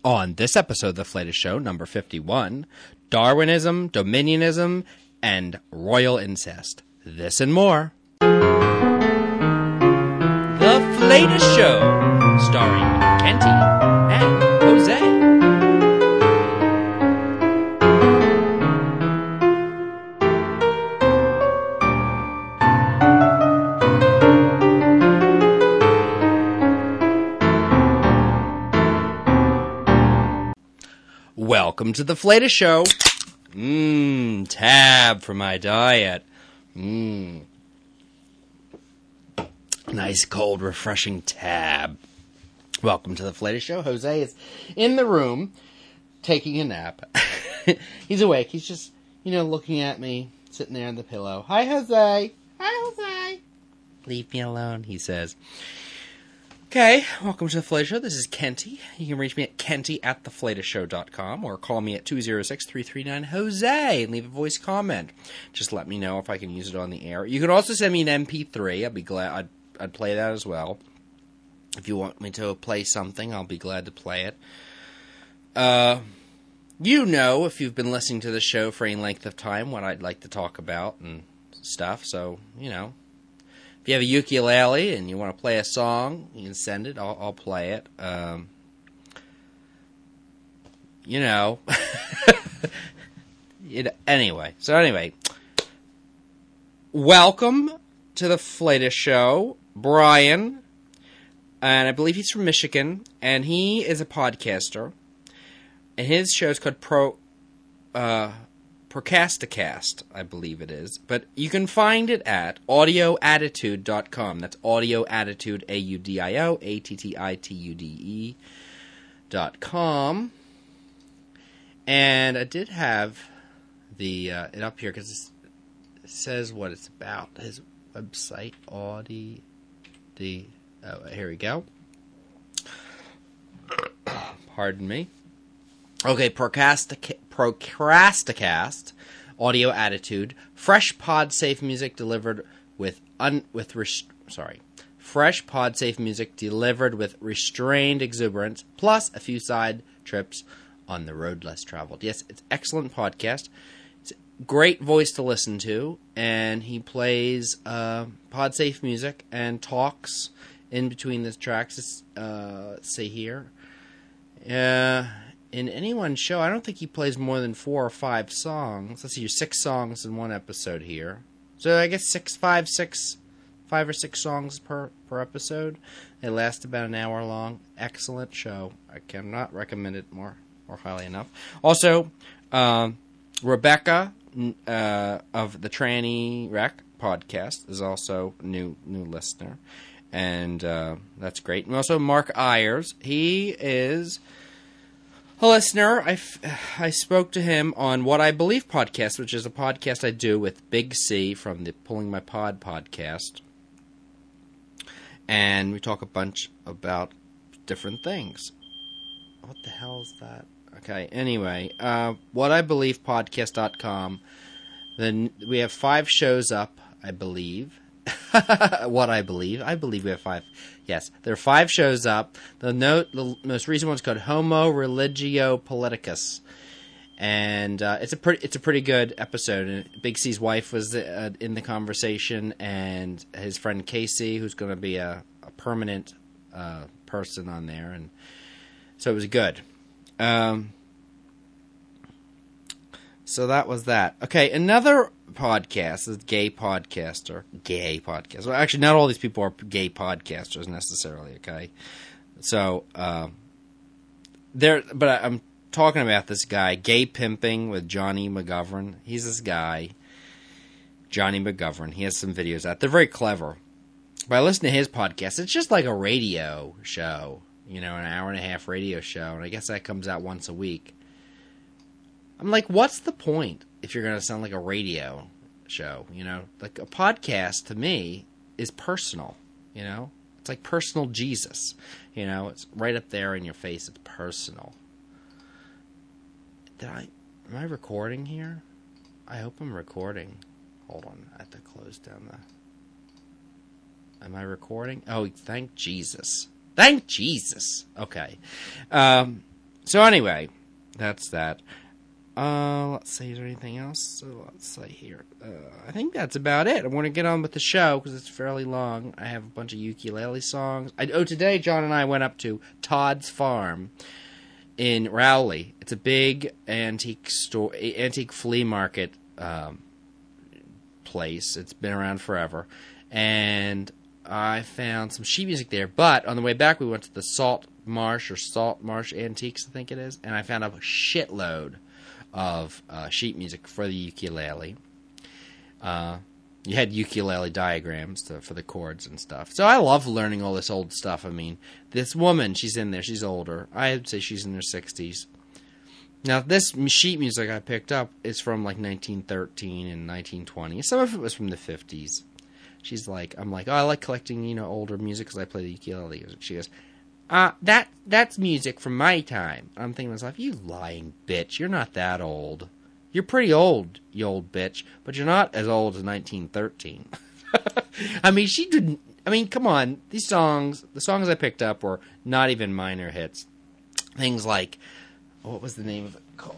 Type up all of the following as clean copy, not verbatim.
On this episode of The Flatus Show, number 51, Darwinism, Dominionism, and Royal Incest. This and more. The Flatus Show, starring Kenty and Jose. Welcome to the Flatus Show. Tab for my diet. Nice, cold, refreshing tab. Welcome to the Flatus Show. Jose is in the room taking a nap. He's awake. He's just, looking at me, sitting there on the pillow. Hi, Jose. Hi, Jose. Leave me alone, he says. Okay, welcome to the Flatus Show. This is Kenty. You can reach me at kenty@theflatusshow.com or call me at 206-339-HOSE and leave a voice comment. Just let me know if I can use it on the air. You can also send me an MP3. I'd be glad. I'd play that as well. If you want me to play something, I'll be glad to play it. If you've been listening to the show for any length of time, what I'd like to talk about and stuff. So, if you have a ukulele and you want to play a song, you can send it. I'll play it. Anyway. Welcome to the Flatus Show, Brian. And I believe he's from Michigan. And he is a podcaster. And his show is called Procrasticast, I believe it is. But you can find it at audioattitude.com. That's audioattitude, AUDIOATTITUDE.com. And I did have it up here because it says what it's about. His website, here we go. Pardon me. Okay, Procrasticast, Audio Attitude, fresh pod-safe music delivered fresh pod-safe music delivered with restrained exuberance, plus a few side trips on the road less traveled. Yes, it's excellent podcast. It's a great voice to listen to, and he plays pod-safe music and talks in between the tracks. Let's see here. In any one show, I don't think he plays more than 4 or 5 songs. Let's see, 6 songs in one episode here. So I guess 5 or 6 songs per episode. They last about an hour long. Excellent show. I cannot recommend it more highly enough. Also, Rebecca of the Tranny Rec podcast is also a new listener, and that's great. And also Mark Ayers. He is a listener. I spoke to him on What I Believe podcast, which is a podcast I do with Big C from the Pulling My Pod podcast. And we talk a bunch about different things. What the hell is that? Okay, anyway, whatibelievepodcast.com. Then we have 5 shows up, I believe. What I believe. I believe we have 5. Yes, there are 5 shows up. The most recent one's called Homo Religio Politicus, and it's a pretty good episode. And Big C's wife was in the conversation, and his friend Casey, who's going to be a permanent person on there, and so it was good. So that was that. Okay, another podcast is Gay Podcaster. Well, actually, not all these people are gay podcasters necessarily, okay? So, but I'm talking about this guy, Gay Pimping with Johnny McGovern. He's this guy, Johnny McGovern. He has some videos out. They're very clever. But I listen to his podcast. It's just like a radio show, an hour-and-a-half radio show, and I guess that comes out once a week. I'm like, what's the point if you're going to sound like a radio show? Like a podcast to me is personal, It's like personal Jesus, It's right up there in your face. It's personal. Am I recording here? I hope I'm recording. Hold on, I have to close down Am I recording? Oh, thank Jesus. Thank Jesus. Okay. So anyway, that's that. Let's see, is there anything else? So let's see here. I think that's about it. I want to get on with the show because it's fairly long. I have a bunch of ukulele songs. Today John and I went up to Todd's Farm in Rowley. It's a big antique flea market place. It's been around forever. And I found some sheet music there. But on the way back, we went to the Salt Marsh Antiques, I think it is. And I found a shitload of sheet music for the ukulele. You had ukulele diagrams for the chords and stuff. So I love learning all this old stuff. I mean, this woman, she's in there. She's older. I'd say she's in her 60s. Now, this sheet music I picked up is from like 1913 and 1920. Some of it was from the 50s. She's like, I'm like, oh, I like collecting, older music because I play the ukulele. She goes, that's music from my time. I'm thinking to myself, you lying bitch. You're not that old. You're pretty old, you old bitch, but you're not as old as 1913. I mean, come on. The songs I picked up were not even minor hits. Things like, what was the name of it called?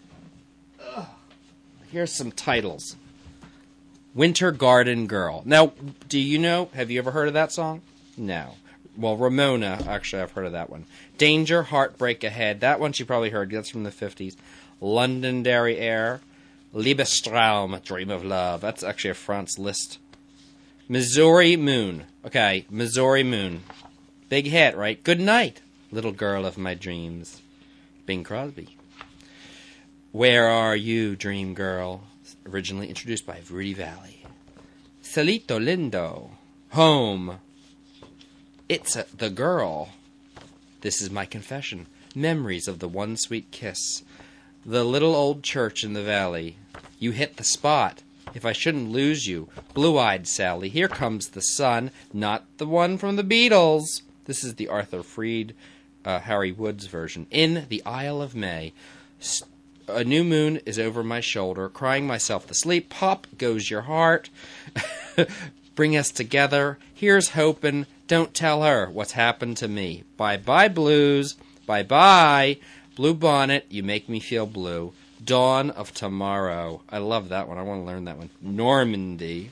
Here's some titles. Winter Garden Girl. Now, have you ever heard of that song? No. Well, Ramona, actually, I've heard of that one. Danger, Heartbreak Ahead. That one you probably heard. That's from the 50s. Londonderry Air. Liebestraum, Dream of Love. That's actually a Franz Liszt. Missouri Moon. Okay, Missouri Moon. Big hit, right? Good Night, Little Girl of My Dreams. Bing Crosby. Where Are You, Dream Girl? Originally introduced by Rudy Valley. Salito Lindo. Home. It's the Girl. This Is My Confession. Memories of the One Sweet Kiss. The Little Old Church in the Valley. You Hit the Spot. If I Shouldn't Lose You. Blue-Eyed Sally. Here Comes the Sun. Not the one from the Beatles. This is the Arthur Freed, Harry Woods version. In the Isle of May. A New Moon Is Over My Shoulder. Crying Myself to Sleep. Pop Goes Your Heart. Bring Us Together. Here's Hopin'. Don't Tell Her What's Happened to Me. Bye-bye Blues. Bye-bye. Blue Bonnet. You Make Me Feel Blue. Dawn of Tomorrow. I love that one. I want to learn that one. Normandy.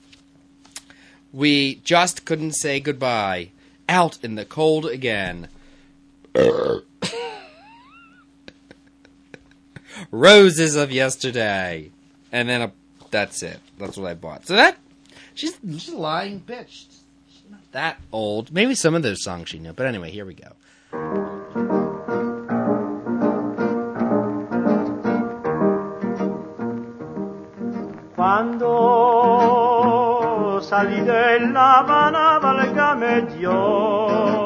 We Just Couldn't Say Goodbye. Out in the Cold Again. Roses of Yesterday. And then that's it. That's what I bought. So she's a lying bitch. She's not that old. Maybe some of those songs she knew. But anyway, here we go. Quando salì della Habana, valgame Dio.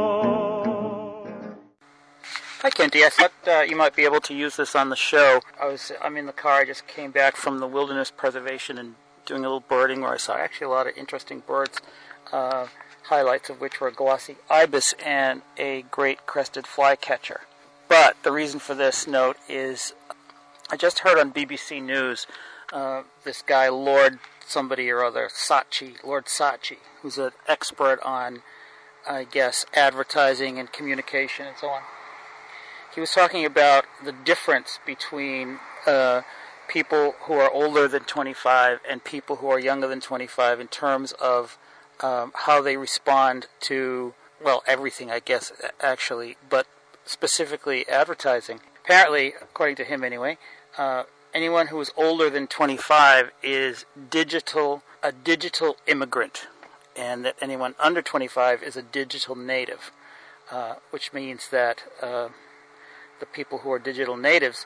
Hi, Kenty. I thought you might be able to use this on the show. I'm in the car. I just came back from the wilderness preservation and doing a little birding where I saw actually a lot of interesting birds, highlights of which were a glossy ibis and a great crested flycatcher. But the reason for this note is I just heard on BBC News this guy, Lord somebody or other, Lord Saatchi, who's an expert on, I guess, advertising and communication and so on. He was talking about the difference between people who are older than 25 and people who are younger than 25 in terms of how they respond to, well, everything, I guess, actually, but specifically advertising. Apparently, according to him anyway, anyone who is older than 25 is a digital immigrant, and that anyone under 25 is a digital native, which means that the people who are digital natives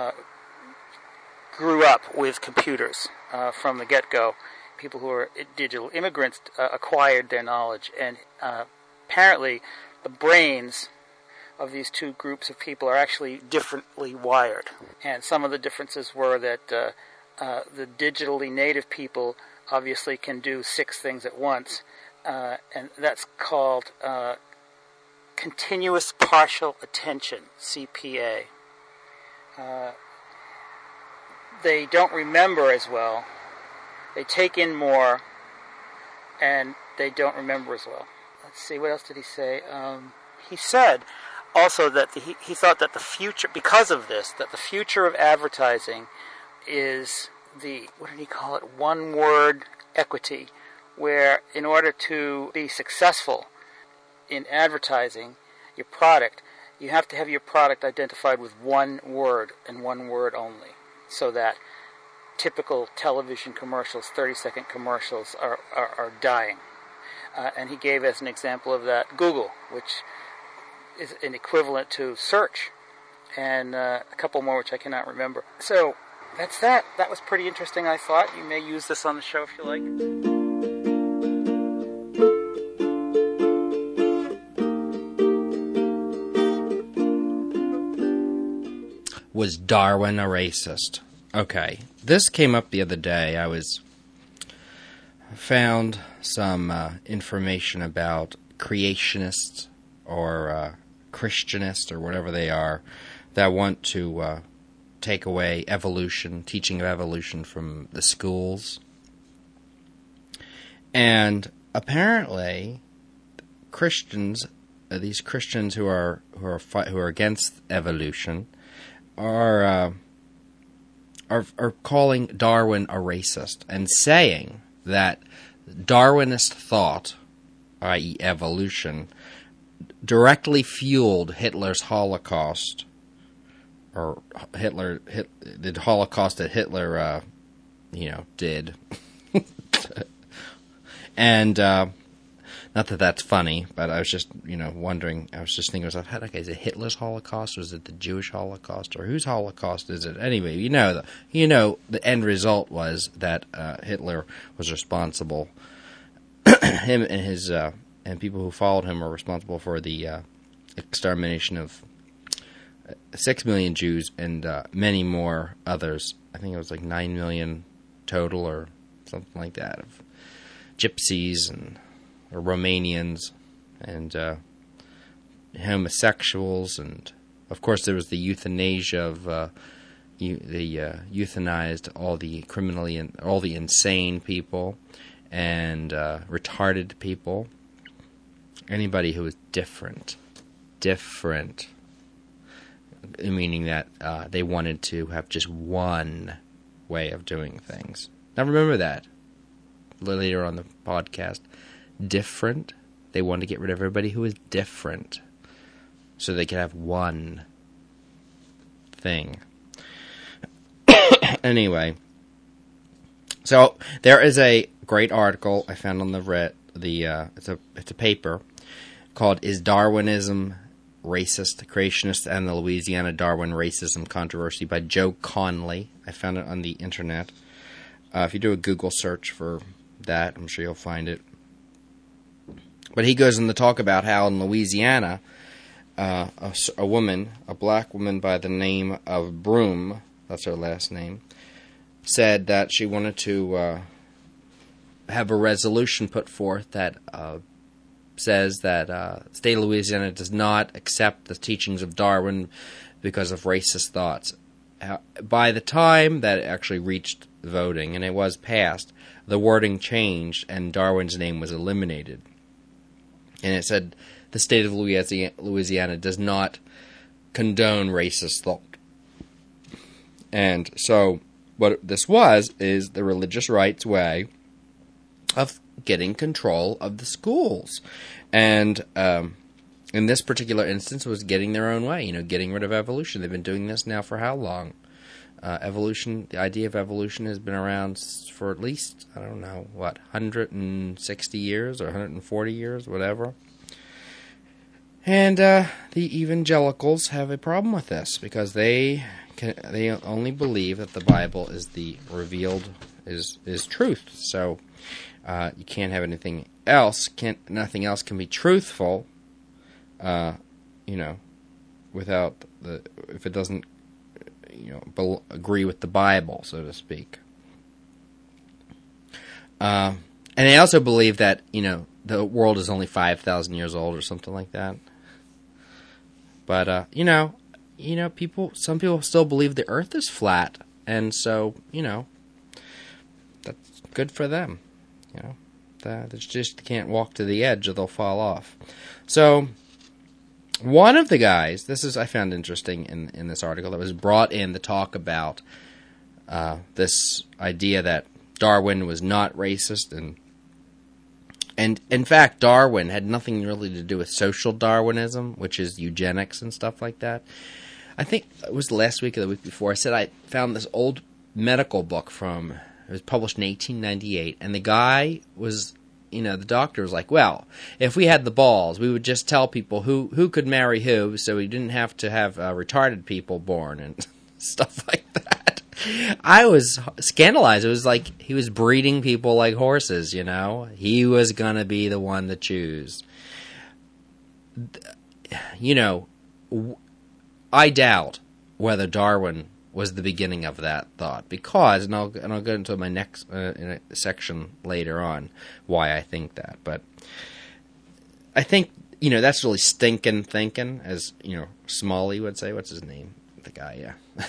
grew up with computers from the get-go. People who are digital immigrants acquired their knowledge, and apparently the brains of these two groups of people are actually differently wired. And some of the differences were that the digitally native people obviously can do 6 things at once, and that's called continuous partial attention, CPA. They don't remember as well. They take in more, and they don't remember as well. Let's see, what else did he say? He said, also that he thought that the future, because of this, that the future of advertising is the, what did he call it, one-word equity, where in order to be successful in advertising your product, you have to have your product identified with one word and one word only, so that typical television commercials, 30-second commercials, are dying. And he gave as an example of that Google, which is an equivalent to search, and a couple more which I cannot remember. So that's that. That was pretty interesting, I thought. You may use this on the show if you like. Was Darwin a racist? Okay, this came up the other day. I found some information about creationists or Christianists or whatever they are that want to take away evolution, teaching of evolution from the schools. And apparently, Christians, these Christians who are against evolution, are calling Darwin a racist and saying that Darwinist thought, i.e. evolution, directly fueled Hitler's Holocaust, or the Holocaust that Hitler, did. And not that that's funny, but I was just, wondering. I was just thinking to myself, okay, is it Hitler's Holocaust, or is it the Jewish Holocaust, or whose Holocaust is it? Anyway, the end result was that Hitler was responsible. Him and his and people who followed him were responsible for the extermination of 6 million Jews and many more others. I think it was like 9 million total, or something like that, of gypsies and Romanians and homosexuals, and of course there was the euthanasia of euthanized all the criminally and all the insane people and retarded people, anybody who was different, meaning that they wanted to have just one way of doing things. Now remember that later on the podcast. Different. They wanted to get rid of everybody who was different so they could have one thing. Anyway, so there is a great article I found on it's a paper called "Is Darwinism Racist? Creationists and the Louisiana Darwin Racism Controversy" by Joe Conley. I found it on the internet. If you do a Google search for that, I'm sure you'll find it. But he goes in to talk about how in Louisiana, a black woman by the name of Broome, that's her last name, said that she wanted to have a resolution put forth that says that the state of Louisiana does not accept the teachings of Darwin because of racist thoughts. By the time that it actually reached voting, and it was passed, the wording changed and Darwin's name was eliminated. And it said the state of Louisiana does not condone racist thought. And so what this is the religious right's way of getting control of the schools. And in this particular instance, it was getting their own way, getting rid of evolution. They've been doing this now for how long? The idea of evolution has been around for at least, 160 years or 140 years, whatever. And the evangelicals have a problem with this because they only believe that the Bible is the revealed is truth. So you can't have anything else. Nothing else can be truthful. Without if it doesn't agree with the Bible, so to speak. And they also believe that, the world is only 5,000 years old or something like that. But, some people still believe the earth is flat. And so, that's good for them. They just can't walk to the edge or they'll fall off. So, one of the guys, I found interesting in this article, that was brought in to talk about this idea that Darwin was not racist, and in fact, Darwin had nothing really to do with social Darwinism, which is eugenics and stuff like that. I think it was last week or the week before, I said I found this old medical book it was published in 1898, and the guy was, the doctor was like, well, if we had the balls, we would just tell people who could marry who, so we didn't have to have retarded people born and stuff like that. I was scandalized. It was like he was breeding people like horses, He was going to be the one to choose. I doubt whether Darwin was the beginning of that thought, because, and I'll go into my next in a section later on why I think that, but I think, that's really stinking thinking, as, Smalley would say. What's his name? The guy, yeah.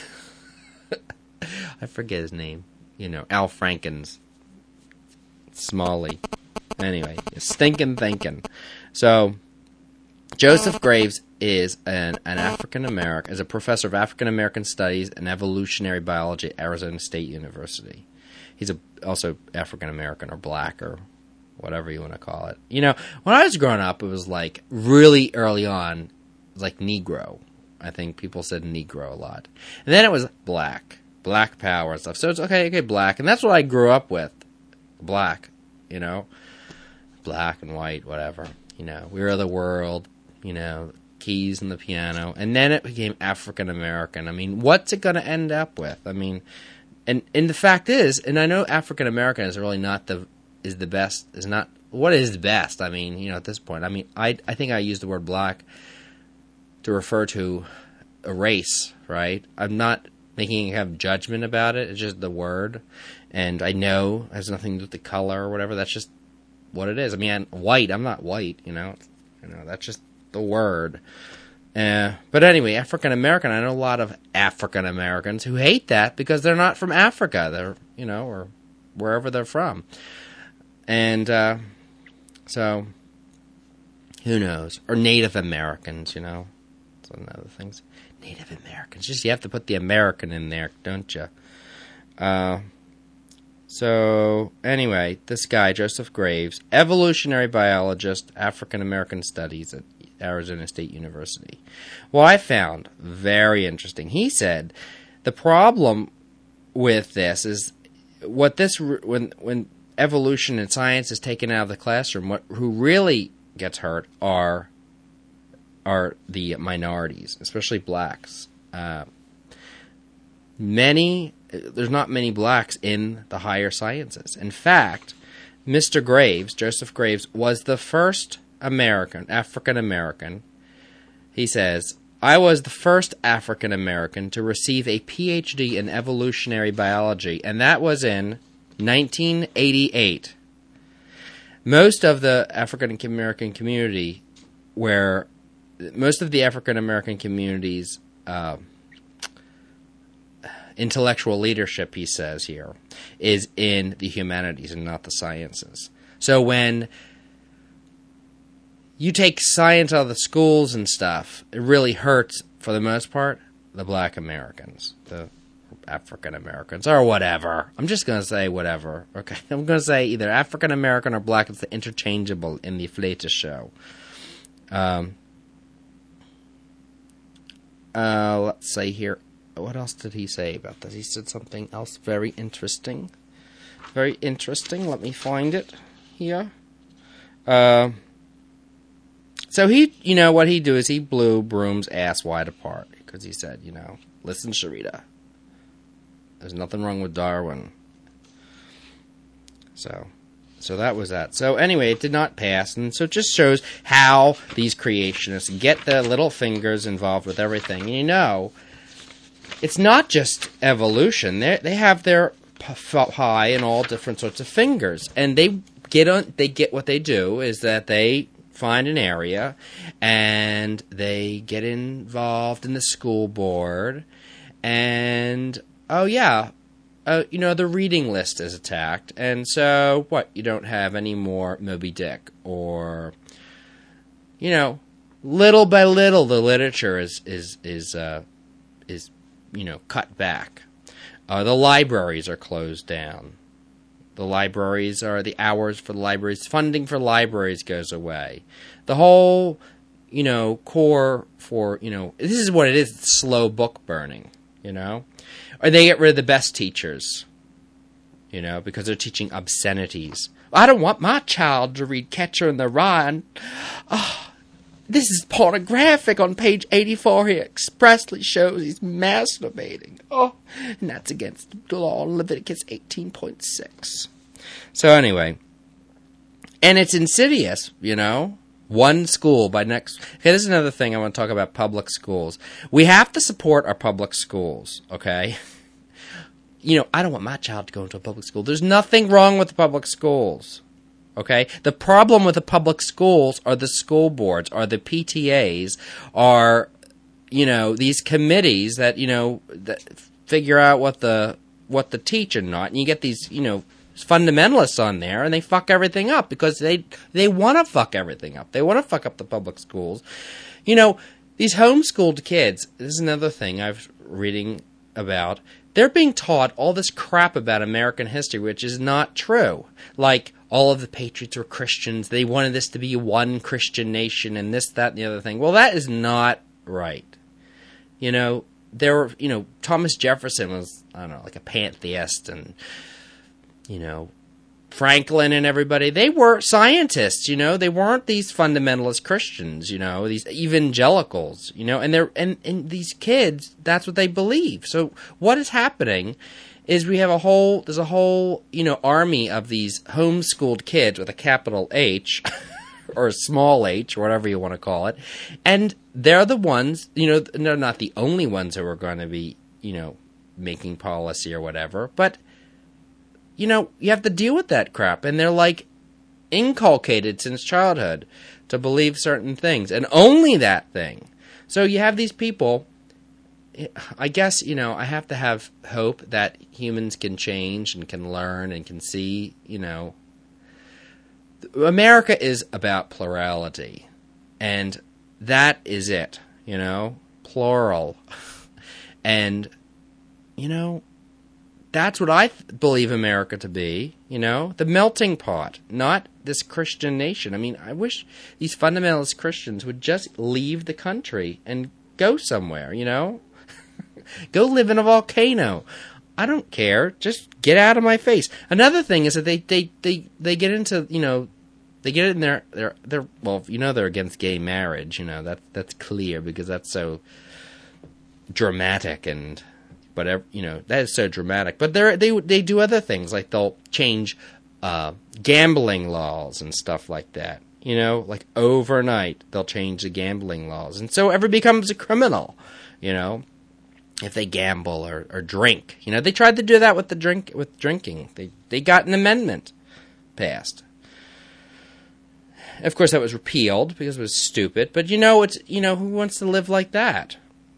I forget his name. Al Franken's Smalley. Anyway, stinking thinking. So, Joseph Graves is an African American, is a professor of African American Studies and Evolutionary Biology at Arizona State University. He's also African American or black or whatever you want to call it. When I was growing up, it was like really early on, it was like Negro. I think people said Negro a lot, and then it was black power and stuff. So it's okay, black, and that's what I grew up with, black. Black and white, whatever. We are the world. Keys and the piano, and then it became African American. I mean, what's it going to end up with? I mean, and the fact is, and I know African American is really not the best. Is not what is best. I mean, at this point, I mean, I think I use the word black to refer to a race, right? I'm not making a judgment about it. It's just the word, and I know it has nothing to do with the color or whatever. That's just what it is. I mean, white. I'm not white. That's just the word. But anyway, African American, I know a lot of African Americans who hate that because they're not from Africa. They're, or wherever they're from. And so, who knows? Or Native Americans, That's another thing. Native Americans. Just you have to put the American in there, don't you? So, anyway, this guy, Joseph Graves, evolutionary biologist, African American Studies at Arizona State University. What I found very interesting, he said the problem with this is when evolution and science is taken out of the classroom, who really gets hurt are the minorities, especially blacks. There's not many blacks in the higher sciences. In fact, Mr. Graves, Joseph Graves, was the first African American. He says, I was the first African American to receive a PhD in evolutionary biology, and that was in 1988. Most of the African American community, most of the African American community's intellectual leadership, he says here, is in the humanities and not the sciences. So when you take science out of the schools and stuff, it really hurts, for the most part, the black Americans, the African Americans, or whatever. I'm just going to say whatever, okay? I'm going to say either African American or black. It's interchangeable in the Flatus show. Let's say here, what else did he say about this? He said something else very interesting. Very interesting. Let me find it here. So he, what he'd do is he blew Broom's ass wide apart. Because he said, listen, Sharita, there's nothing wrong with Darwin. So that was that. So anyway, it did not pass. And so it just shows how these creationists get their little fingers involved with everything. And it's not just evolution. They have their pie and all different sorts of fingers. And they get what they do is that they find an area and they get involved in the school board. And, the reading list is attacked. And so, what? You don't have any more Moby Dick or, little by little, the literature is cut back. The libraries are closed down. The hours for the libraries, funding for libraries goes away. The whole, core for, this is what it is, it's slow book burning, Or they get rid of the best teachers, because they're teaching obscenities. I don't want my child to read Catcher in the Rye. Oh, this is pornographic on page 84. He expressly shows he's masturbating. Oh, and that's against the law, Leviticus 18.6. So anyway, and it's insidious, One school by next... Okay, this is another thing I want to talk about, public schools. We have to support our public schools, okay? I don't want my child to go into a public school. There's nothing wrong with the public schools, okay? The problem with the public schools are the school boards, are the PTAs, are, these committees that, that figure out what the teach and not. And you get these, fundamentalists on there, and they fuck everything up because they want to fuck everything up. They want to fuck up the public schools. These homeschooled kids, this is another thing I've reading about. They're being taught all this crap about American history, which is not true. Like, all of the patriots were Christians. They wanted this to be one Christian nation and this, that, and the other thing. Well, that is not right. Thomas Jefferson was, like a pantheist, and, Franklin and everybody, they were scientists, they weren't these fundamentalist Christians, these evangelicals, and these kids, that's what they believe. So what is happening is there's a whole, army of these homeschooled kids with a capital H or a small h, or whatever you want to call it, and they're the ones, they're not the only ones who are going to be, making policy or whatever, but you have to deal with that crap. And they're inculcated since childhood to believe certain things and only that thing. So you have these people, I guess, I have to have hope that humans can change and can learn and can see, America is about plurality. And that is it, plural. And, that's what I believe America to be, the melting pot, not this Christian nation. I mean, I wish these fundamentalist Christians would just leave the country and go somewhere, Go live in a volcano. I don't care. Just get out of my face. Another thing is that they get into, they get in they're they're against gay marriage, that's clear because that's so dramatic and... But that is so dramatic. But they do other things, like they'll change gambling laws and stuff like that. Like overnight they'll change the gambling laws, and so everybody becomes a criminal. If they gamble or drink. They tried to do that with drinking. They got an amendment passed. Of course, that was repealed because it was stupid. But it's who wants to live like that?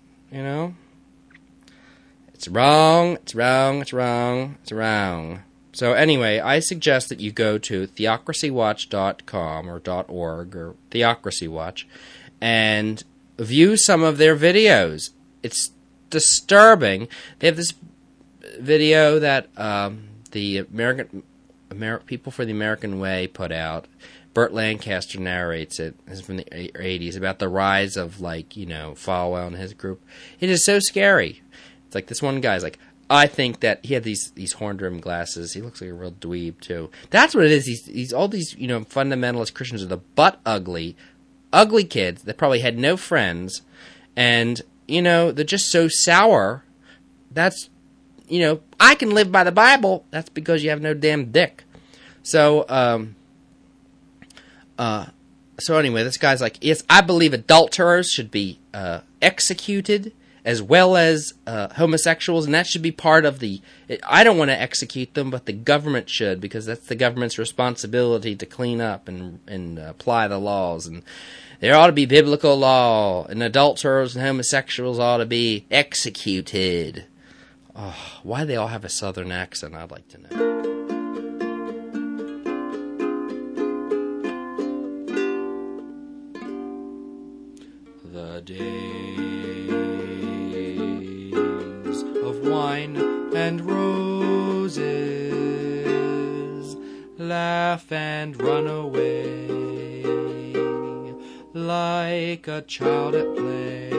It's wrong, it's wrong, it's wrong, it's wrong. So anyway, I suggest that you go to theocracywatch.com or .org or Theocracy Watch and view some of their videos. It's disturbing. They have this video that the People for the American Way put out. Burt Lancaster narrates it. It's from the 80s about the rise of Falwell and his group. It is so scary. It's like this one guy's like, I think that he had these horn-rimmed glasses. He looks like a real dweeb, too. That's what it is. He's all these, fundamentalist Christians are the ugly kids that probably had no friends. And, they're just so sour. That's, I can live by the Bible. That's because you have no damn dick. So anyway, this guy's like, yes, I believe adulterers should be executed, as well as homosexuals, and that should be part of I don't want to execute them, but the government should, because that's the government's responsibility to clean up and apply the laws, and there ought to be biblical law, and adulterers and homosexuals ought to be executed. Oh, why do they all have a southern accent, I'd like to know. of wine and roses, laugh and run away, like a child at play,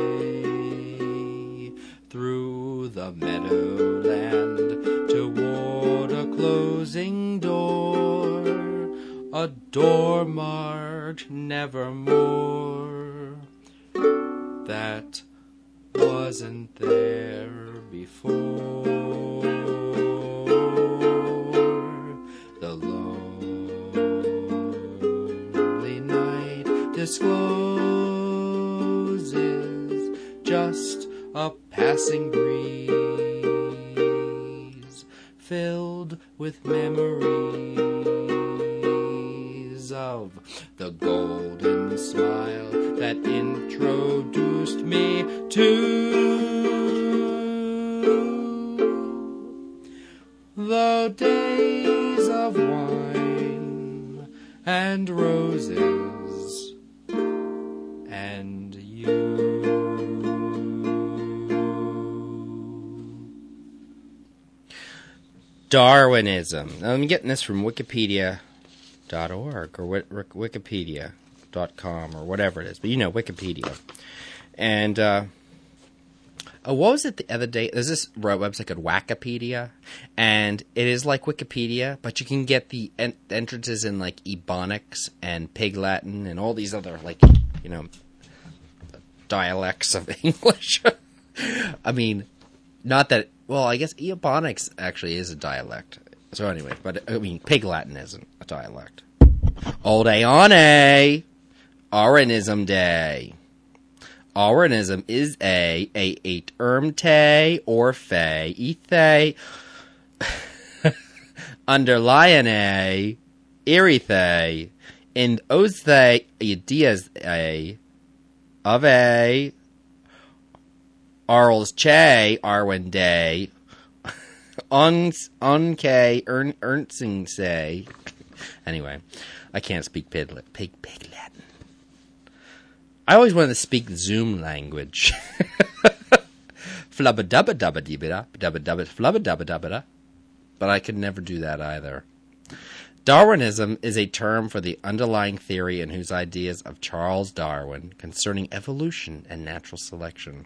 through the meadowland toward a closing door, a door marked nevermore, that wasn't there before. The lonely night discloses just a passing breeze, filled with memories of the golden smile that introduced me to the days of wine and roses and you. Darwinism. Now, I'm getting this from Wikipedia.org or Wikipedia.com or whatever it is, but you know, Wikipedia. And what was it the other day? There's this website called Wikipedia, and it is like Wikipedia, but you can get the entrances in like Ebonics and Pig Latin and all these other, like, you know, dialects of English. I mean, not that. Well, I guess Ebonics actually is a dialect. So anyway, but I mean, Pig Latin isn't a dialect. Old Aeone, Aranism Day. Aranism is eight ermte, orphe, ethe, underlione, erithe, and othe, ideas of a, arls che, arwen day, unke, erntsing say. Anyway, I can't speak pig Latin. I always wanted to speak Zoom language. Flubba dubba dubba dibba dubba dubba flubba dubba dubba, but I could never do that either. Darwinism is a term for the underlying theory and whose ideas of Charles Darwin concerning evolution and natural selection.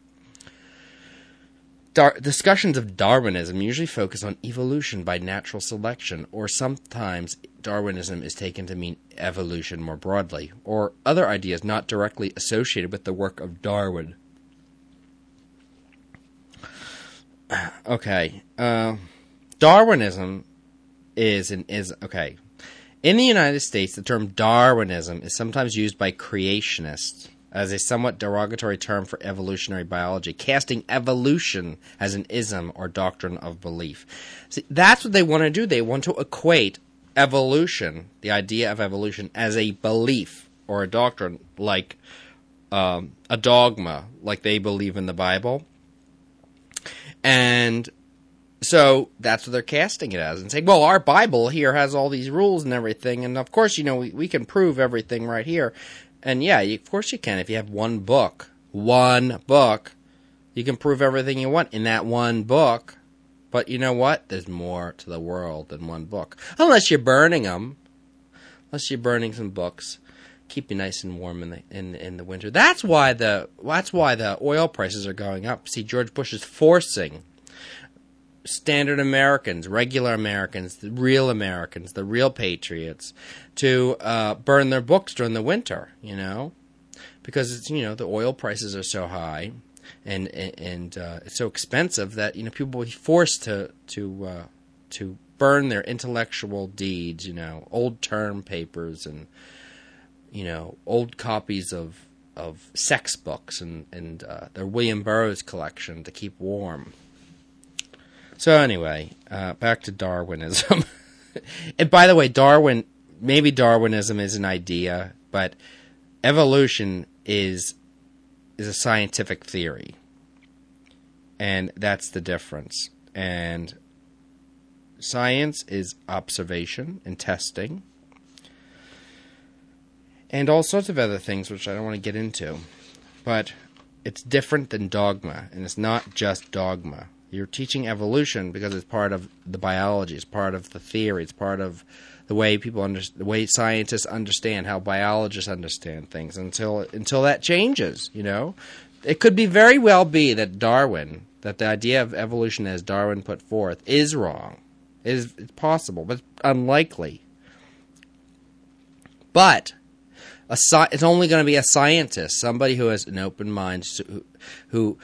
Discussions of Darwinism usually focus on evolution by natural selection, or sometimes Darwinism is taken to mean evolution more broadly, or other ideas not directly associated with the work of Darwin. Okay. Darwinism is okay. In the United States, the term Darwinism is sometimes used by creationists as a somewhat derogatory term for evolutionary biology, casting evolution as an ism or doctrine of belief. See, that's what they want to do. They want to equate evolution, the idea of evolution, as a belief or a doctrine, like a dogma, like they believe in the Bible. And so that's what they're casting it as, and saying, well, our Bible here has all these rules and everything, and of course, you know, we can prove everything right here. And yeah, of course you can. If you have one book, you can prove everything you want in that one book. But you know what? There's more to the world than one book. Unless you're burning them. Unless you're burning some books. Keep you nice and warm in the winter. That's why the oil prices are going up. See, George Bush is forcing standard Americans, regular Americans, the real patriots, to burn their books during the winter, you know, because it's, you know, the oil prices are so high and it's so expensive that, you know, people will be forced to burn their intellectual deeds, you know, old term papers and, you know, old copies of sex books and their William Burroughs collection to keep warm. So anyway, back to Darwinism. And by the way, maybe Darwinism is an idea, but evolution is a scientific theory. And that's the difference. And science is observation and testing. And all sorts of other things, which I don't want to get into. But it's different than dogma, and it's not just dogma. You're teaching evolution because it's part of the biology. It's part of the theory. It's part of the way the way scientists understand, how biologists understand things. Until that changes, it could be very well be that that the idea of evolution as Darwin put forth is wrong. It's possible, but unlikely. But it's only going to be a scientist, somebody who has an open mind, who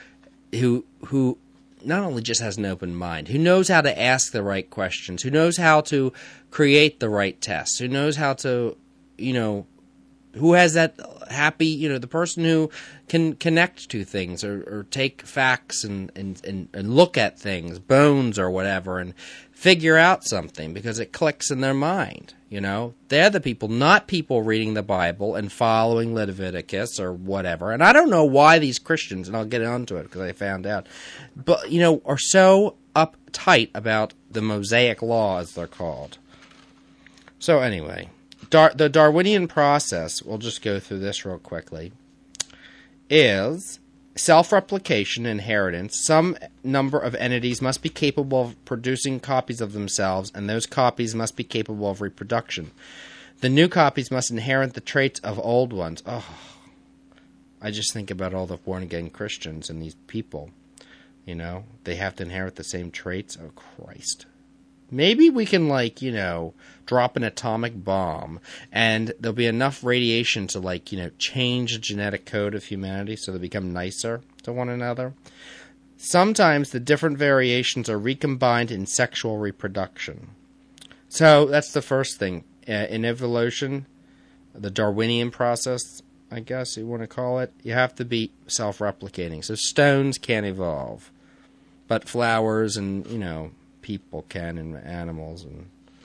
not only just has an open mind, who knows how to ask the right questions, who knows how to create the right tests, who knows how to, who has that happy, the person who can connect to things or take facts and look at things, bones or whatever, and figure out something because it clicks in their mind. They're the people, not people reading the Bible and following Leviticus or whatever. And I don't know why these Christians, and I'll get onto it because I found out, but, are so uptight about the Mosaic Law, as they're called. So anyway, the Darwinian process, we'll just go through this real quickly, is self-replication, inheritance. Some number of entities must be capable of producing copies of themselves, and those copies must be capable of reproduction. The new copies must inherit the traits of old ones. Oh, I just think about all the born-again Christians and these people. They have to inherit the same traits. Oh, Christ. Maybe we can, drop an atomic bomb, and there'll be enough radiation to, change the genetic code of humanity so they become nicer to one another. Sometimes the different variations are recombined in sexual reproduction. So that's the first thing. In evolution, the Darwinian process, I guess you want to call it, you have to be self-replicating. So stones can't evolve, but flowers and, people can, and animals and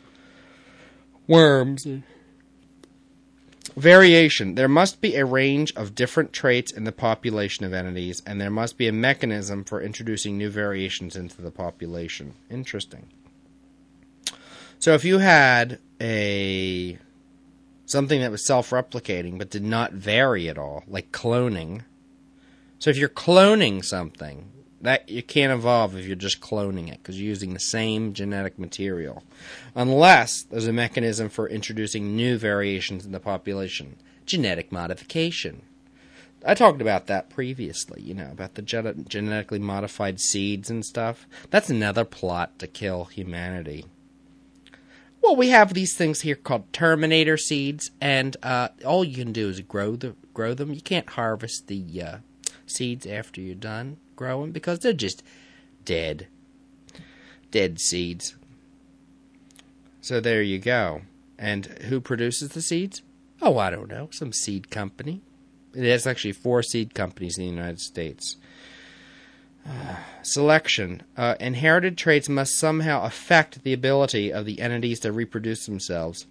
worms. Variation. There must be a range of different traits in the population of entities, and there must be a mechanism for introducing new variations into the population. Interesting. So if you had something that was self-replicating but did not vary at all, like cloning. So if you're cloning something, that you can't evolve if you're just cloning it because you're using the same genetic material. Unless there's a mechanism for introducing new variations in the population. Genetic modification. I talked about that previously, about the genetically modified seeds and stuff. That's another plot to kill humanity. Well, we have these things here called Terminator seeds, and all you can do is grow them. You can't harvest the seeds after you're done growing because they're just dead seeds. So there you go. And who produces the seeds? Oh, I don't know. Some seed company. There's actually 4 seed companies in the United States. Selection. Inherited traits must somehow affect the ability of the entities to reproduce themselves.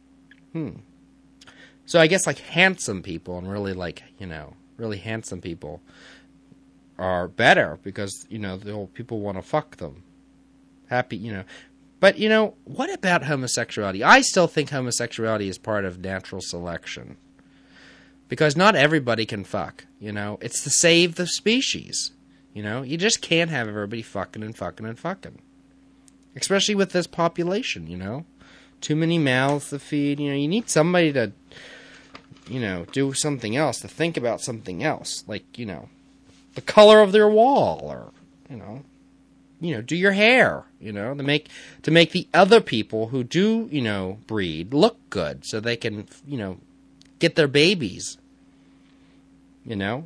So I guess handsome people and really really handsome people are better because, the old people want to fuck them. Happy, But, what about homosexuality? I still think homosexuality is part of natural selection. Because not everybody can fuck, It's to save the species, You just can't have everybody fucking and fucking and fucking. Especially with this population, Too many mouths to feed, You need somebody to, do something else, to think about something else. The color of their wall or, do your hair, to make the other people who do, breed look good so they can, get their babies, hairnet,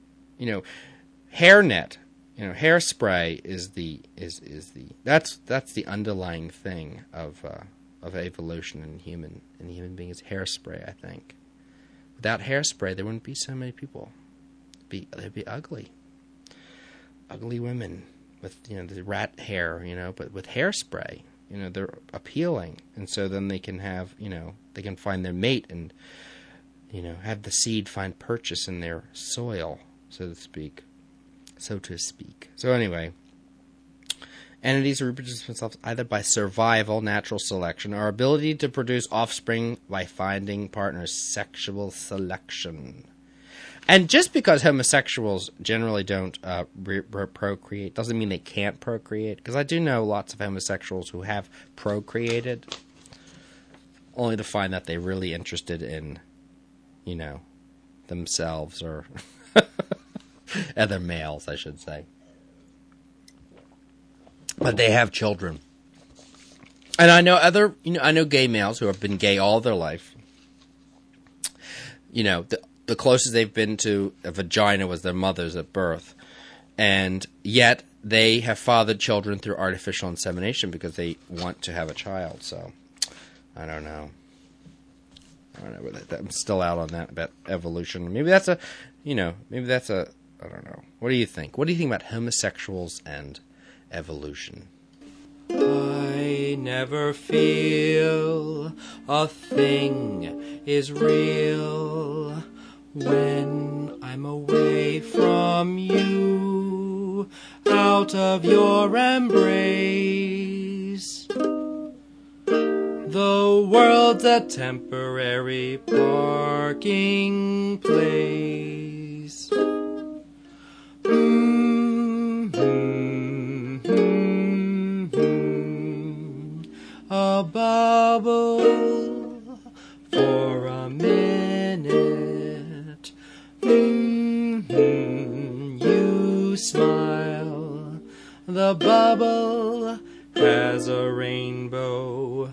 hairspray is that's the underlying thing of evolution in human beings. Hairspray, I think. Without hairspray, there wouldn't be so many people. They'd be ugly women with the rat hair, but with hairspray, they're appealing, and so then they can have they can find their mate and have the seed find purchase in their soil, so to speak. So anyway, entities reproduce themselves either by survival, natural selection, or ability to produce offspring by finding partners, sexual selection. And just because homosexuals generally don't procreate doesn't mean they can't procreate. Because I do know lots of homosexuals who have procreated, only to find that they're really interested in, themselves or other males, I should say. But they have children. And I know I know gay males who have been gay all their life. The closest they've been to a vagina was their mother's at birth. And yet they have fathered children through artificial insemination because they want to have a child. So, I don't know. I'm still out on that about evolution. Maybe that's I don't know. What do you think? What do you think about homosexuals and evolution? I never feel a thing is real when I'm away from you, out of your embrace. The world's a temporary parking place. A bubble for a minute. You smile. The bubble has a rainbow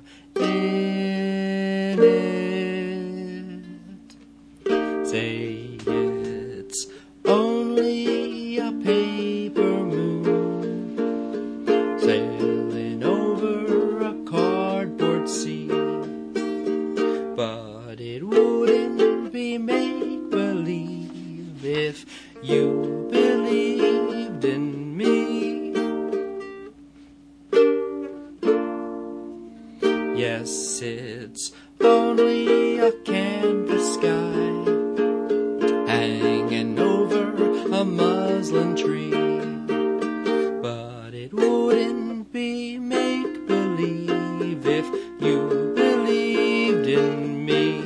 in it. Say it's only a paper moon sailing over a cardboard sea, but it wouldn't be make-believe if you believed in me. Yes, it's only a canvas sky hanging over a muslin tree, but it wouldn't be make-believe if you believed in me.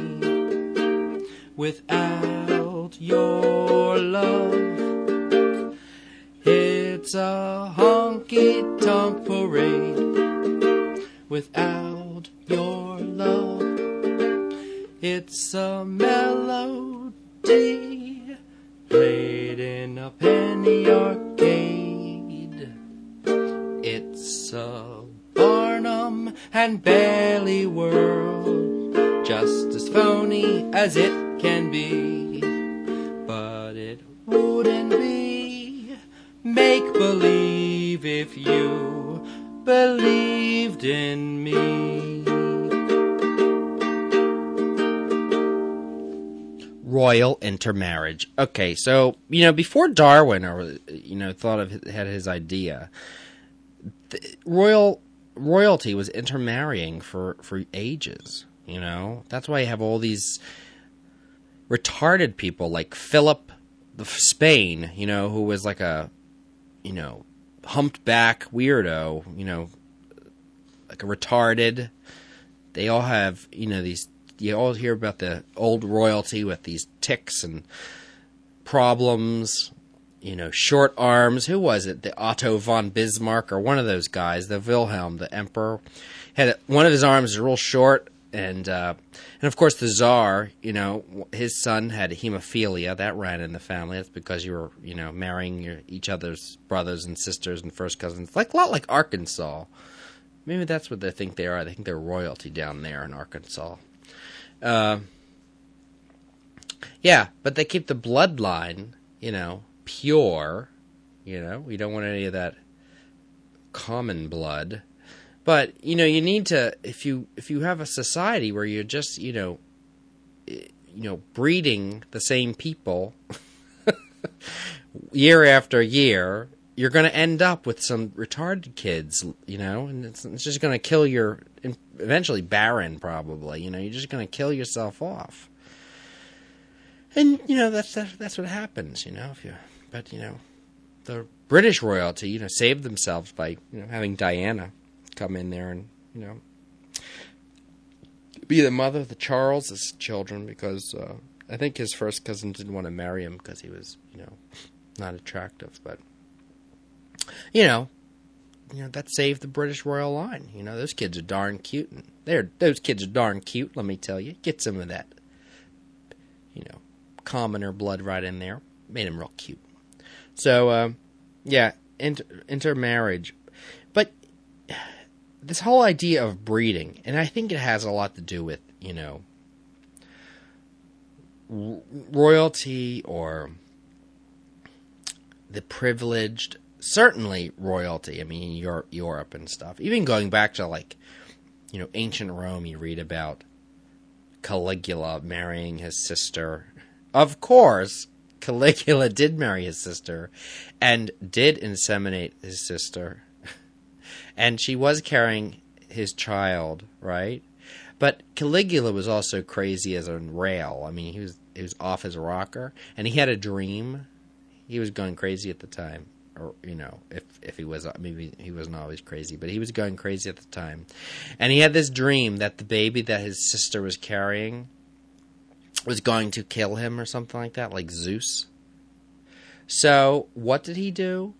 Without your love, it's a honky-tonk parade. Without your love, it's a melody played in a penny arcade. It's a Barnum and Bailey world, just as phony as it can be, but it wouldn't be make-believe if you believed in me. Royal intermarriage. Okay, so, before Darwin had his idea, royalty was intermarrying for ages, That's why you have all these retarded people like Philip of Spain, who was like a, humped-back weirdo, like a retarded. They all have, these. You all hear about the old royalty with these tics and problems, short arms. Who was it? The Otto von Bismarck or one of those guys, the Wilhelm, the emperor, had one of his arms was real short, and of course the Tsar, his son had hemophilia. That ran in the family. That's because you were, marrying each other's brothers and sisters and first cousins, like a lot like Arkansas. Maybe that's what they think they are. They think they're royalty down there in Arkansas. Yeah, but they keep the bloodline, pure. We don't want any of that common blood. But, you need to, if you have a society where you're just, breeding the same people year after year, you're going to end up with some retarded kids, and it's just going to kill eventually barren probably, you're just going to kill yourself off. And, that's what happens, the British royalty, saved themselves by, having Diana come in there and, be the mother of the Charles' children because I think his first cousin didn't want to marry him because he was, not attractive. But, that saved the British royal line. Those kids are darn cute. And those kids are darn cute, let me tell you. Get some of that, commoner blood right in there. Made him real cute. So, intermarriage. But this whole idea of breeding, and I think it has a lot to do with, royalty or the privileged, certainly royalty. I mean, Europe and stuff. Even going back to, ancient Rome, you read about Caligula marrying his sister. Of course, Caligula did marry his sister and did inseminate his sister. And she was carrying his child, right? But Caligula was also crazy as a rail. I mean, he was off his rocker, and he had a dream. He was going crazy at the time, or if he was, maybe he wasn't always crazy, but he was going crazy at the time. And he had this dream that the baby that his sister was carrying was going to kill him or something like that, like Zeus. So what did he do?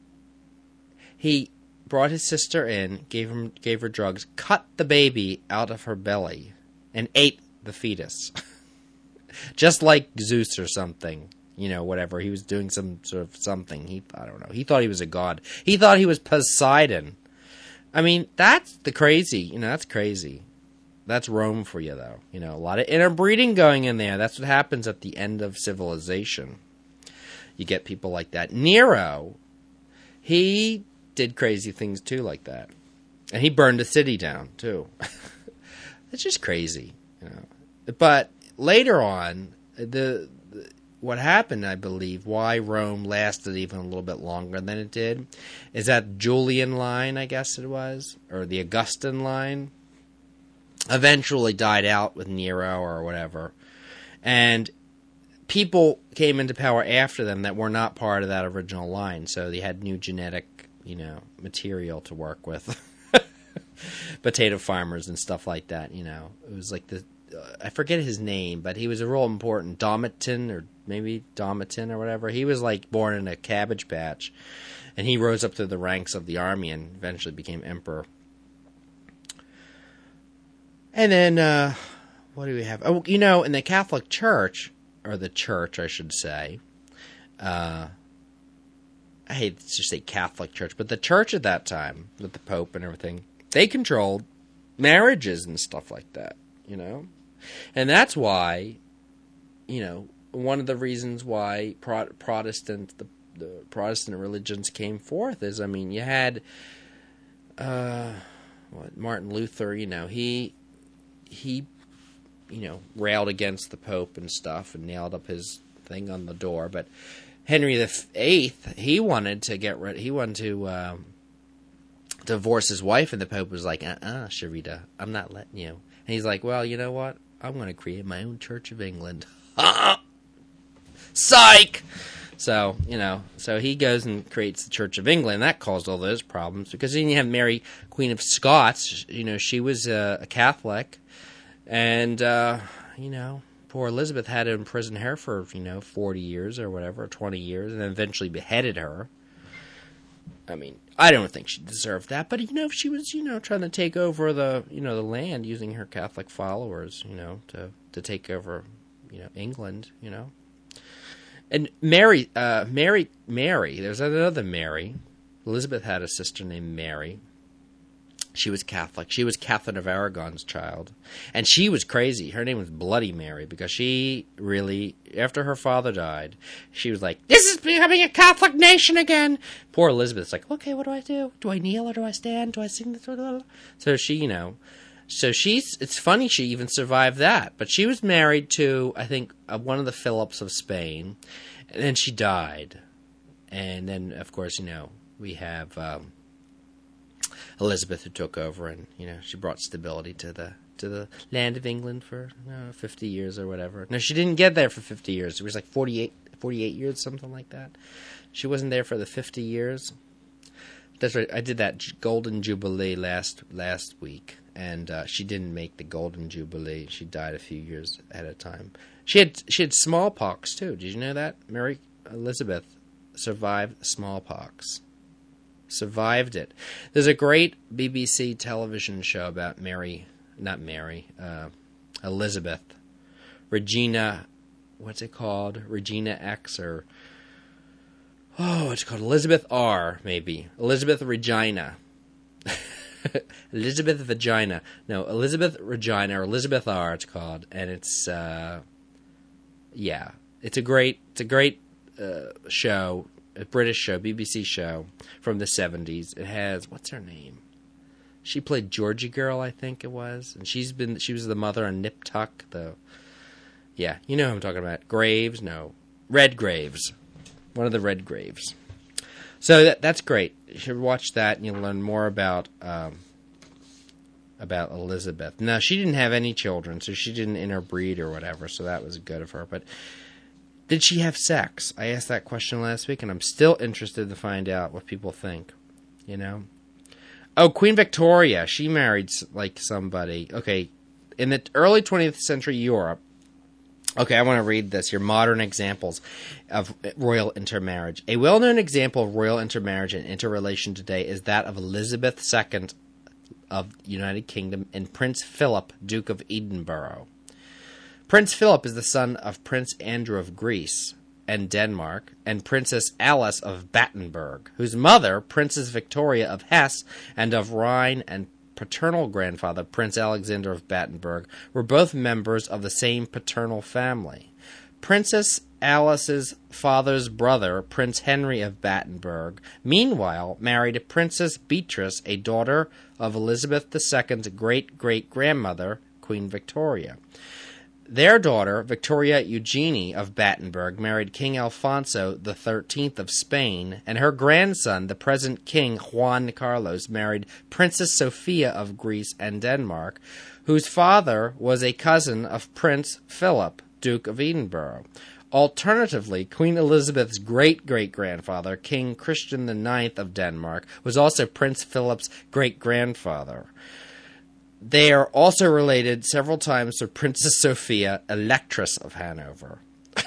He brought his sister in, gave her drugs, cut the baby out of her belly, and ate the fetus. Just like Zeus or something. Whatever. He was doing some sort of something. I don't know. He thought he was a god. He thought he was Poseidon. I mean, that's the crazy. That's crazy. That's Rome for you, though. A lot of interbreeding going in there. That's what happens at the end of civilization. You get people like that. Nero, he did crazy things too like that. And he burned a city down too. It's just crazy, But later on, what happened, I believe, why Rome lasted even a little bit longer than it did, is that Julian line, I guess it was, or the Augustan line, eventually died out with Nero or whatever. And people came into power after them that were not part of that original line, so they had new genetic, material to work with. Potato farmers and stuff like that, It was like I forget his name, but he was a real important Domitian or whatever. He was born in a cabbage patch, and he rose up through the ranks of the army and eventually became emperor. And then, what do we have? Oh, in the Catholic Church, or the church, I should say, I hate to just say Catholic Church, but the church at that time, with the Pope and everything, they controlled marriages and stuff like that, And that's why, one of the reasons why the Protestant religions came forth is, you had, Martin Luther, he railed against the Pope and stuff and nailed up his thing on the door, but Henry VIII, he wanted to divorce his wife, and the Pope was like, Sharita, I'm not letting you. And he's like, well, you know what? I'm going to create my own Church of England. Psych! So, so he goes and creates the Church of England. That caused all those problems, because then you have Mary, Queen of Scots. She was a Catholic, and, poor Elizabeth had to imprison her for, 40 years or whatever, 20 years, and then eventually beheaded her. I mean, I don't think she deserved that, but, if she was, trying to take over the, the land using her Catholic followers, to take over, England, And Mary, there's another Mary. Elizabeth had a sister named Mary. She was Catholic. She was Catherine of Aragon's child. And she was crazy. Her name was Bloody Mary, because she really, after her father died, she was like, this is becoming a Catholic nation again. Poor Elizabeth's like, okay, what do I do? Do I kneel or do I stand? Do I sing this? So she, it's funny she even survived that. But she was married to, I think, one of the Philips of Spain. And then she died. And then, of course, we have Elizabeth, who took over, and she brought stability to the land of England for 50 years or whatever. No, she didn't get there for 50 years. It was like 48 years, something like that. She wasn't there for the 50 years. That's right. I did that Golden Jubilee last week, and she didn't make the Golden Jubilee. She died a few years ahead of time. She had smallpox too. Did you know that? Mary Elizabeth survived smallpox. Survived it. There's a great BBC television show about Elizabeth. Regina, what's it called? Regina X or... Oh, it's called Elizabeth R, maybe. Elizabeth Regina. Elizabeth Vagina. No, Elizabeth Regina or Elizabeth R it's called. And it's, it's a great show, a British show, BBC show from the 70s. It has, what's her name? She played Georgie Girl, I think it was. And she was the mother on Nip Tuck, yeah, you know who I'm talking about. Graves? No. Redgraves. One of the Redgraves. So that's great. You should watch that and you'll learn more about Elizabeth. Now, she didn't have any children, so she didn't interbreed or whatever, so that was good of her. But did she have sex? I asked that question last week, and I'm still interested to find out what people think. You know? Oh, Queen Victoria. She married, somebody. Okay, in the early 20th century Europe, okay, I want to read this here. Modern examples of royal intermarriage. A well-known example of royal intermarriage and interrelation today is that of Elizabeth II of the United Kingdom and Prince Philip, Duke of Edinburgh. Prince Philip is the son of Prince Andrew of Greece and Denmark and Princess Alice of Battenberg, whose mother, Princess Victoria of Hesse and of Rhine, and paternal grandfather, Prince Alexander of Battenberg, were both members of the same paternal family. Princess Alice's father's brother, Prince Henry of Battenberg, meanwhile married Princess Beatrice, a daughter of Elizabeth II's great-great-grandmother, Queen Victoria. Their daughter, Victoria Eugenie of Battenberg, married King Alfonso XIII of Spain, and her grandson, the present King Juan Carlos, married Princess Sophia of Greece and Denmark, whose father was a cousin of Prince Philip, Duke of Edinburgh. Alternatively, Queen Elizabeth's great-great-grandfather, King Christian IX of Denmark, was also Prince Philip's great-grandfather. They are also related several times to Princess Sophia, Electress of Hanover.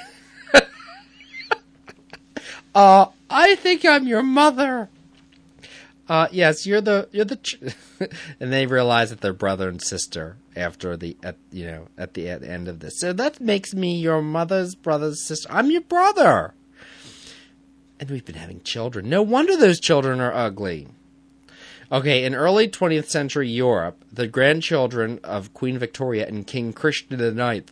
I think I'm your mother. Yes, you're the and they realize that they're brother and sister at the end of this. So that makes me your mother's brother's sister. I'm your brother. And we've been having children. No wonder those children are ugly. Okay, in early 20th century Europe, the grandchildren of Queen Victoria and King Christian IX.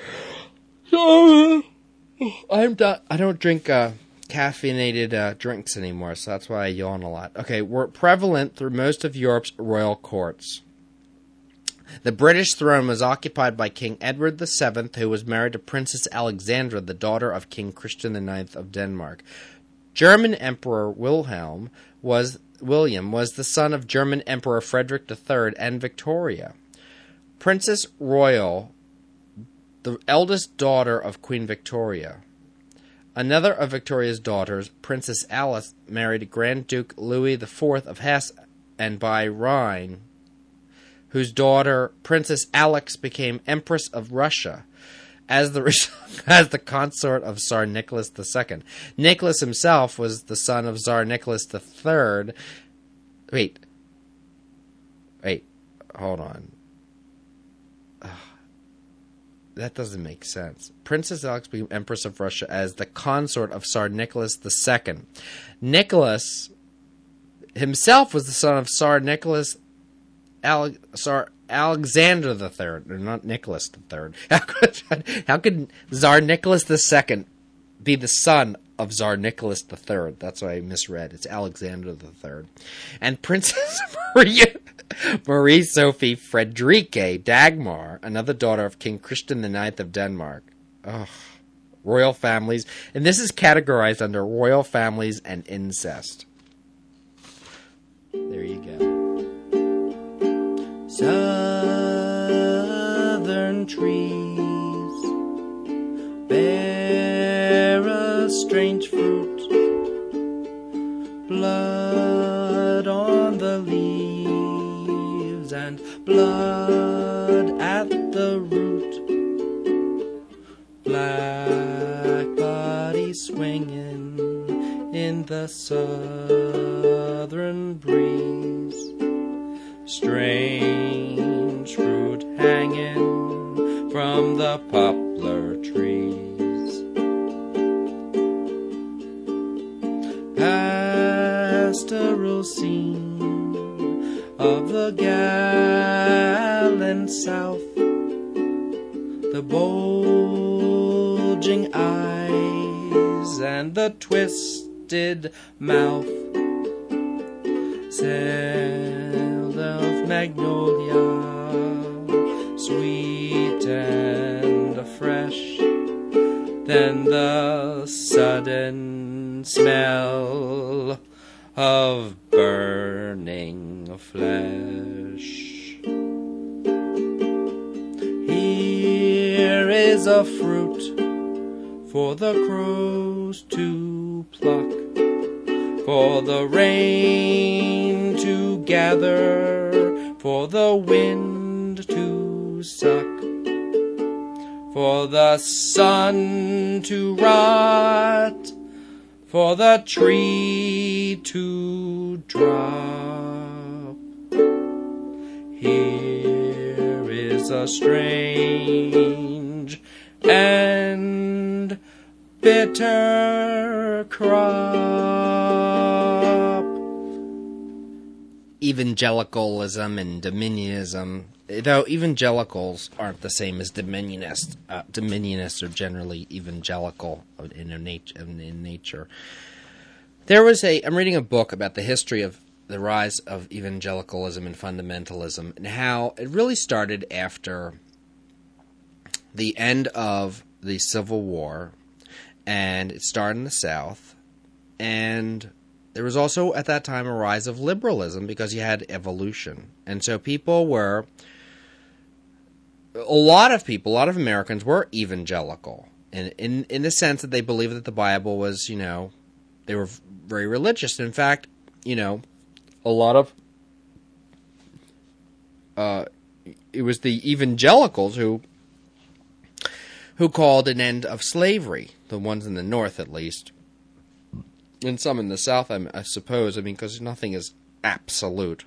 I'm done. I don't drink caffeinated drinks anymore, so that's why I yawn a lot. Okay, were prevalent through most of Europe's royal courts. The British throne was occupied by King Edward VII, who was married to Princess Alexandra, the daughter of King Christian IX of Denmark. German Emperor William was the son of German Emperor Frederick III and Victoria. Princess Royal, the eldest daughter of Queen Victoria. Another of Victoria's daughters, Princess Alice, married Grand Duke Louis IV of Hesse and by Rhine, whose daughter, Princess Alix, became Empress of Russia as the consort of Tsar Nicholas II. Nicholas himself was the son of Tsar Nicholas III. Wait, hold on. That doesn't make sense. Princess Alix became Empress of Russia as the consort of Tsar Nicholas II. Nicholas himself was the son of Tsar Alexander III, or not Nicholas III. How could Tsar Nicholas II be the son of Tsar Nicholas III? That's why I misread. It's Alexander III. And Princess Marie Sophie Friederike Dagmar, another daughter of King Christian IX of Denmark. Ugh. Royal families. And this is categorized under royal families and incest. There you go. Southern trees bear a strange fruit, blood the leaves and blood at the root. Black body swinging in the southern breeze. Strange fruit hanging from the poplar trees. Pastoral scene of the gallant South. The bulging eyes and the twisted mouth. Scent of magnolia, sweet and fresh. Then the sudden smell of burning flesh. Here is a fruit for the crows to pluck, for the rain to gather, for the wind to suck, for the sun to rot, for the tree to drop. Here is a strange and bitter crop. Evangelicalism and dominionism, though evangelicals aren't the same as dominionists. Dominionists are generally evangelical in nature. I'm reading a book about the history of the rise of evangelicalism and fundamentalism, and how it really started after the end of the Civil War, and it started in the South, and there was also at that time a rise of liberalism because you had evolution. And so a lot of Americans were evangelical, in the sense that they believed that the Bible was, they were very religious. In fact, a lot of, it was the evangelicals who called an end of slavery, the ones in the North at least, and some in the South, I suppose, because nothing is absolute.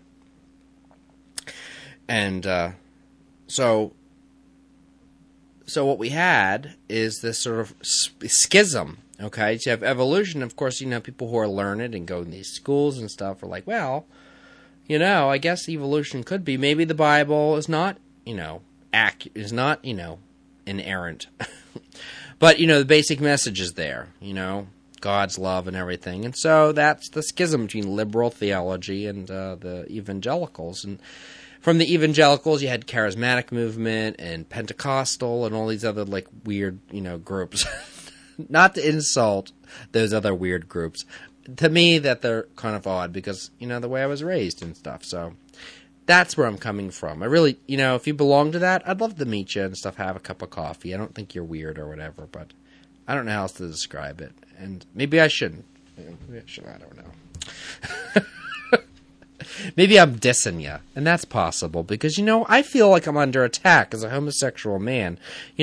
And so what we had is this sort of schism, okay? So you have evolution, of course, people who are learned and go in these schools and stuff are like, well, I guess evolution could be. Maybe the Bible is not, inerrant. But, the basic message is there, God's love and everything. And so that's the schism between liberal theology and the evangelicals. And from the evangelicals, you had charismatic movement and Pentecostal and all these other, weird, groups. Not to insult those other weird groups. To me, that they're kind of odd because, the way I was raised and stuff. So that's where I'm coming from. I really, if you belong to that, I'd love to meet you and stuff, have a cup of coffee. I don't think you're weird or whatever, but I don't know how else to describe it. And maybe I shouldn't. Maybe I should. I don't know. Maybe I'm dissing you, and that's possible because, I feel like I'm under attack as a homosexual man.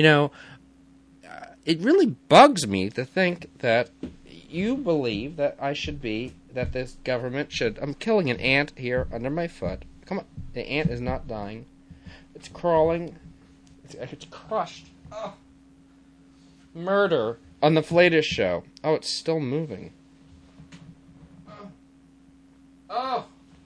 It really bugs me to think that you believe that that this government should... I'm killing an ant here under my foot. Come on. The ant is not dying. It's crawling. It's crushed. Oh. Murder on the Flatus show. Oh, it's still moving. Oh.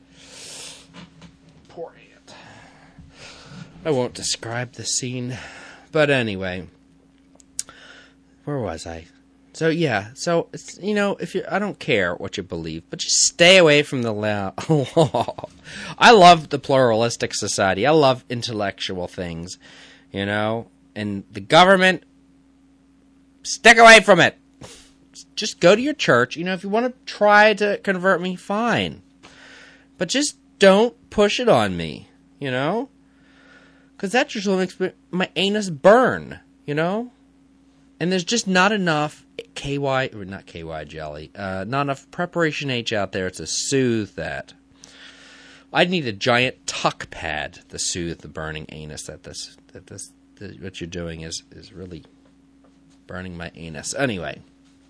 Poor ant. I won't describe the scene. But anyway. Where was I? So, yeah. So, it's, I don't care what you believe, but just stay away from the law. I love the pluralistic society. I love intellectual things, and the government, stick away from it. Just go to your church. If you want to try to convert me, fine. But just don't push it on me, Because that just makes my anus burn, And there's just not enough not KY jelly, not enough Preparation H out there to soothe that. I'd need a giant tuck pad to soothe the burning anus. What you're doing is really burning my anus. Anyway.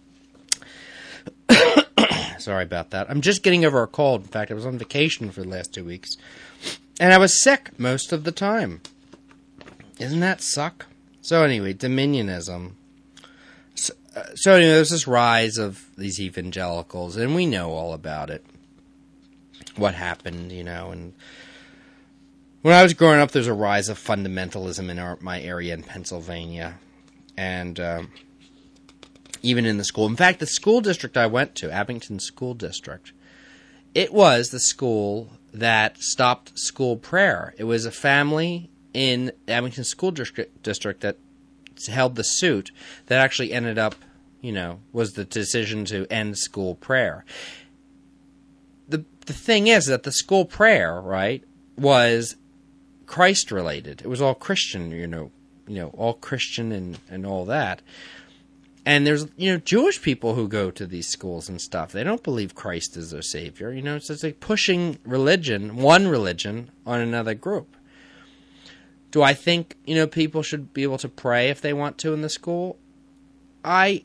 Sorry about that. I'm just getting over a cold. In fact, I was on vacation for the last 2 weeks. And I was sick most of the time. Doesn't that suck? So anyway, Dominionism. So anyway, there's this rise of these evangelicals, and we know all about it. What happened, and when I was growing up, there's a rise of fundamentalism in my area in Pennsylvania. And even in the school. In fact, the school district I went to, Abington School District, it was the school that stopped school prayer. It was a family in Abington School District that held the suit that actually ended up, was the decision to end school prayer. The thing is that the school prayer, right, was Christ-related. It was all Christian, all Christian and all that. And there's, Jewish people who go to these schools and stuff. They don't believe Christ is their savior. It's just like pushing one religion, on another group. Do I think, people should be able to pray if they want to in the school? Actually,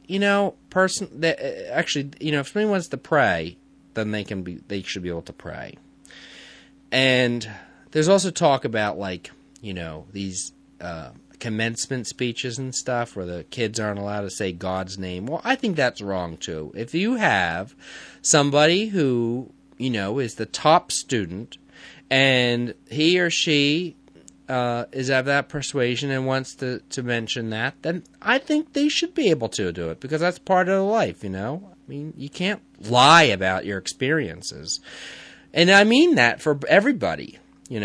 if somebody wants to pray, then they should be able to pray. And there's also talk about, these commencement speeches and stuff where the kids aren't allowed to say God's name. Well, I think that's wrong too. If you have somebody who, is the top student and he or she is of that persuasion and wants to mention that, then I think they should be able to do it because that's part of life, I mean, you can't lie about your experiences. And I mean that for everybody,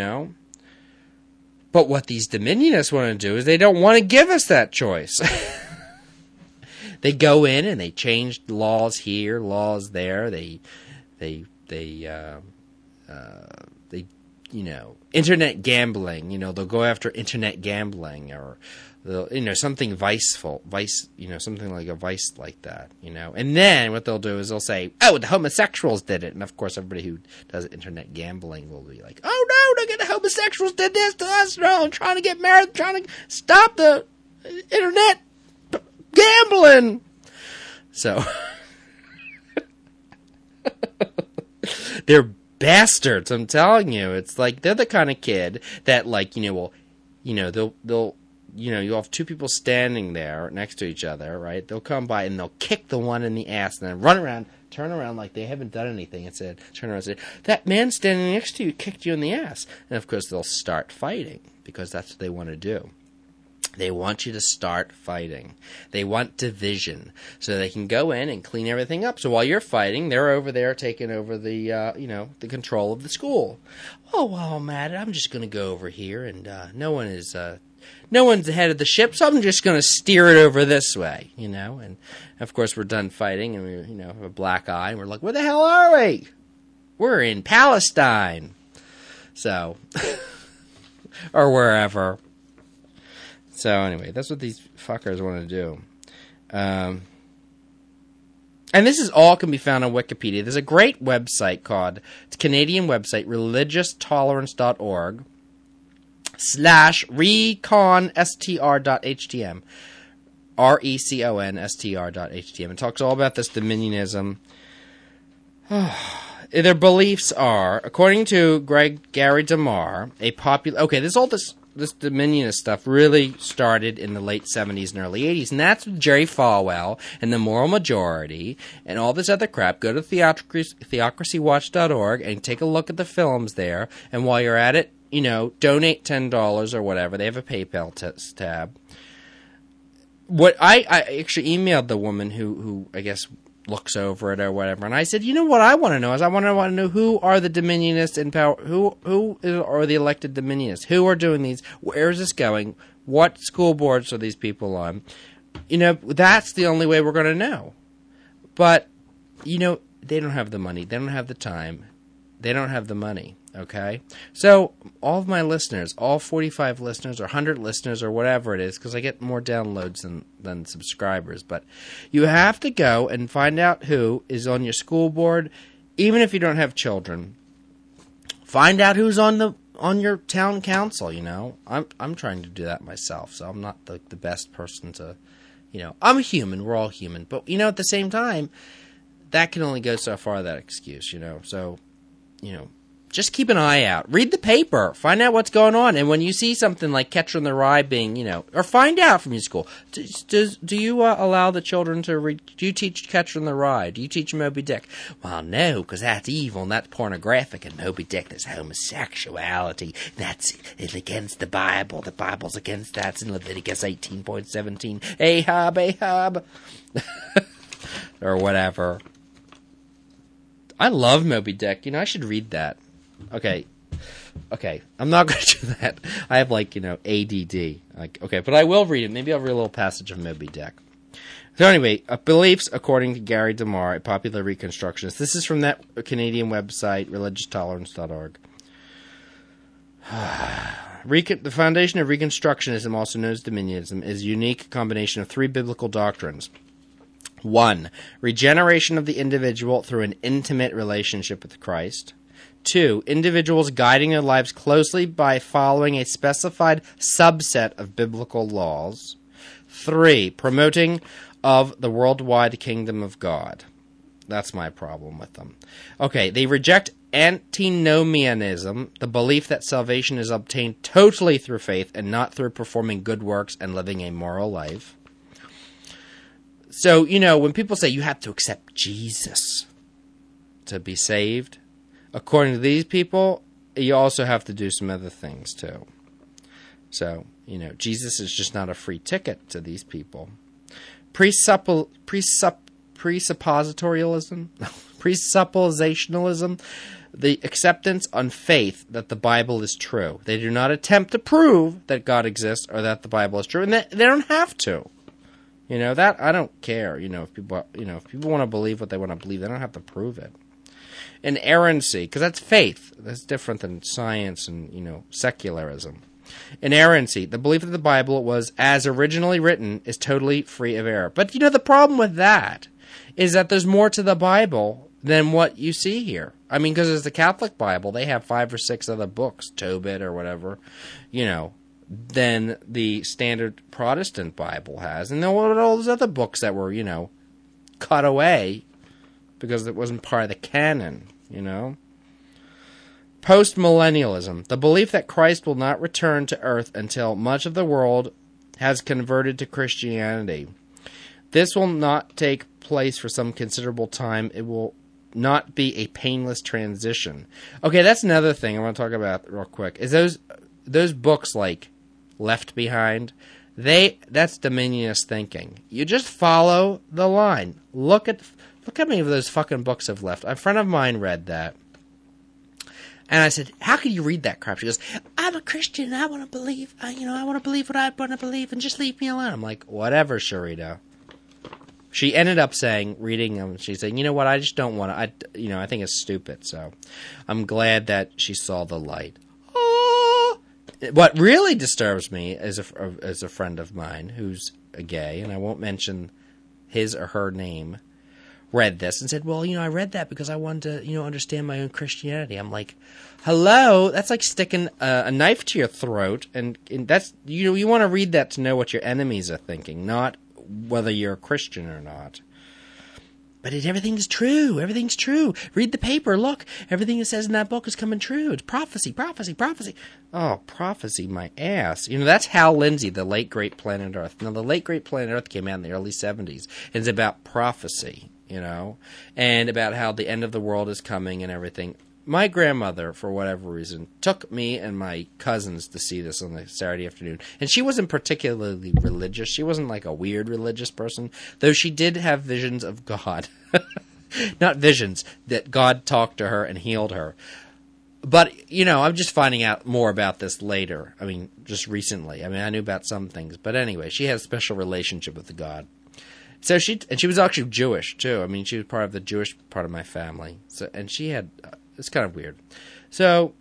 But what these Dominionists want to do is they don't want to give us that choice. They go in and they change laws here, laws there. They internet gambling. They'll go after internet gambling or something something like a vice like that. And then what they'll do is they'll say, "Oh, the homosexuals did it," and of course, everybody who does internet gambling will be like, "Oh no, look at the homosexuals did this to us. No, I'm trying to get married, I'm trying to stop the internet gambling." So they're bastards. I'm telling you, it's like they're the kind of kid that, they'll you'll have two people standing there next to each other, right? They'll come by and they'll kick the one in the ass and then run around, turn around like they haven't done anything and turn around and say, "That man standing next to you kicked you in the ass." And of course they'll start fighting because that's what they want to do. They want you to start fighting. They want division so they can go in and clean everything up. So while you're fighting, they're over there taking over the control of the school. "Oh, well, Matt, I'm just going to go over here and no one's the head of the ship, so I'm just going to steer it over this way, And, of course, we're done fighting, and we, have a black eye, and we're like, "Where the hell are we? We're in Palestine." So, or wherever. So, anyway, that's what these fuckers want to do. And this is all can be found on Wikipedia. There's a great website called, it's a Canadian website, religiostolerance.org/reconstr.htm. reconstr.htm. It talks all about this Dominionism. Their beliefs are, according to Gary DeMar, this Dominionist stuff really started in the late 70s and early 80s, and that's with Jerry Falwell and the Moral Majority and all this other crap. Go to theocracywatch.org and take a look at the films there, and while you're at it, donate $10 or whatever. They have a PayPal tab. What I actually emailed the woman who I guess looks over it or whatever, and I said, what I want to know is I want to know who are the Dominionists in power, who are the elected Dominionists, who are doing these, where is this going, what school boards are these people on? That's the only way we're going to know. But they don't have the money, they don't have the time, they don't have the money. Okay? So, all of my listeners, all 45 listeners or 100 listeners or whatever it is, because I get more downloads than subscribers, but you have to go and find out who is on your school board, even if you don't have children. Find out who's on your town council, you know. I'm trying to do that myself, so I'm not the best person to, you know. I'm human. We're all human. But, you know, at the same time, that can only go so far, that excuse, you know. So, you know, just keep an eye out. Read the paper. Find out what's going on. And when you see something like Catcher in the Rye being, you know, or find out from your school. Do you allow the children to read? Do you teach Catcher in the Rye? Do you teach Moby Dick? Well, no, because that's evil and that's pornographic. And Moby Dick, there's homosexuality. That's against the Bible. The Bible's against that. It's in Leviticus 18.17. Ahab. Or whatever. I love Moby Dick. You know, I should read that. Okay, I'm not going to do that. I have, like, you know, ADD. Like, okay, but I will read it. Maybe I'll read a little passage of Moby Dick. So anyway, beliefs according to Gary DeMar, a popular Reconstructionist. This is from that Canadian website, religionstolerance.org. The foundation of Reconstructionism, also known as Dominionism, is a unique combination of three biblical doctrines. 1. Regeneration of the individual through an intimate relationship with Christ. 2. Individuals guiding their lives closely by following a specified subset of biblical laws. 3. Promoting of the worldwide kingdom of God. That's my problem with them. Okay, they reject antinomianism, the belief that salvation is obtained totally through faith and not through performing good works and living a moral life. So, you know, when people say you have to accept Jesus to be saved, according to these people, you also have to do some other things, too. So, you know, Jesus is just not a free ticket to these people. Presuppositionalism, the acceptance on faith that the Bible is true. They do not attempt to prove that God exists or that the Bible is true, and they don't have to. You know, that, I don't care. You know, if people want to believe what they want to believe, they don't have to prove it. Inerrancy, because that's faith. That's different than science and, you know, secularism. Inerrancy, the belief that the Bible was as originally written, is totally free of error. But, you know, the problem with that is that there's more to the Bible than what you see here. I mean, because as the Catholic Bible, they have 5 or 6 other books, Tobit or whatever, you know, than the standard Protestant Bible has. And then what are all those other books that were, you know, cut away because it wasn't part of the canon, you know? Postmillennialism, the belief that Christ will not return to earth until much of the world has converted to Christianity. This will not take place for some considerable time. It will not be a painless transition. Okay, that's another thing I want to talk about real quick. Is those books like Left Behind, that's dominionist thinking. You just follow the line. Look how many of those fucking books have left. A friend of mine read that. And I said, how can you read that crap? She goes, I'm a Christian and I want to believe, I want to believe what I want to believe and just leave me alone. I'm like, whatever, Sharita. She ended up reading them, she's saying, you know what, I just don't want to, I think it's stupid. So I'm glad that she saw the light. What really disturbs me is a friend of mine who's a gay, and I won't mention his or her name, read this and said, well, I read that because I wanted to, understand my own Christianity. I'm like, hello, that's like sticking a knife to your throat, and that's, you want to read that to know what your enemies are thinking, not whether you're a Christian or not. But everything's true. Everything's true. Read the paper. Look, everything it says in that book is coming true. It's prophecy, prophecy, prophecy. Oh, prophecy, my ass. That's Hal Lindsey, The Late Great Planet Earth. Now, The Late Great Planet Earth came out in the early 70s. It's about prophecy, and about how the end of the world is coming and everything. My grandmother, for whatever reason, took me and my cousins to see this on a Saturday afternoon. And she wasn't particularly religious. She wasn't like a weird religious person, though she did have visions of God. Not visions, that God talked to her and healed her. But, I'm just finding out more about this later. I mean, just recently. I mean, I knew about some things. But anyway, she had a special relationship with God. So she was actually Jewish, too. I mean, she was part of the Jewish part of my family. And she had... It's kind of weird. So,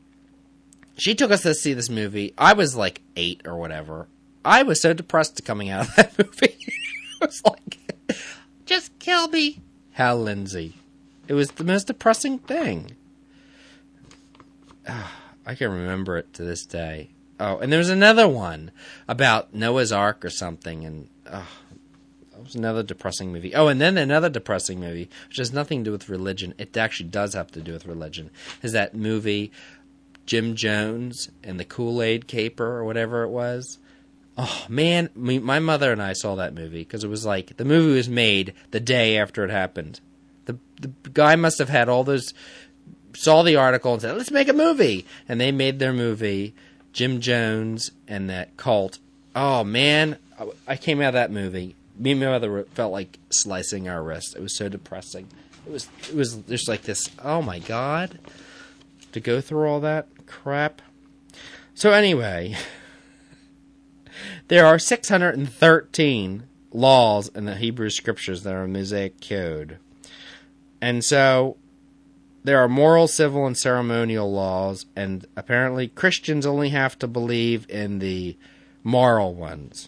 she took us to see this movie. I was like 8 or whatever. I was so depressed coming out of that movie. I was like, just kill me. Hal Lindsey. It was the most depressing thing. I can remember it to this day. Oh, and there was another one about Noah's Ark or something, and that was another depressing movie. Oh, and then another depressing movie, which has nothing to do with religion. It actually does have to do with religion. Is that movie Jim Jones and the Kool-Aid Caper or whatever it was? Oh, man, my mother and I saw that movie because it was like the movie was made the day after it happened. The guy must have had all those, saw the article and said, let's make a movie. And they made their movie, Jim Jones and that cult. Oh, man, I came out of that movie. Me and my mother felt like slicing our wrist. It was so depressing. It was just like this, oh my God, to go through all that crap. So anyway, there are 613 laws in the Hebrew Scriptures that are Mosaic Code. And so there are moral, civil, and ceremonial laws, and apparently Christians only have to believe in the moral ones.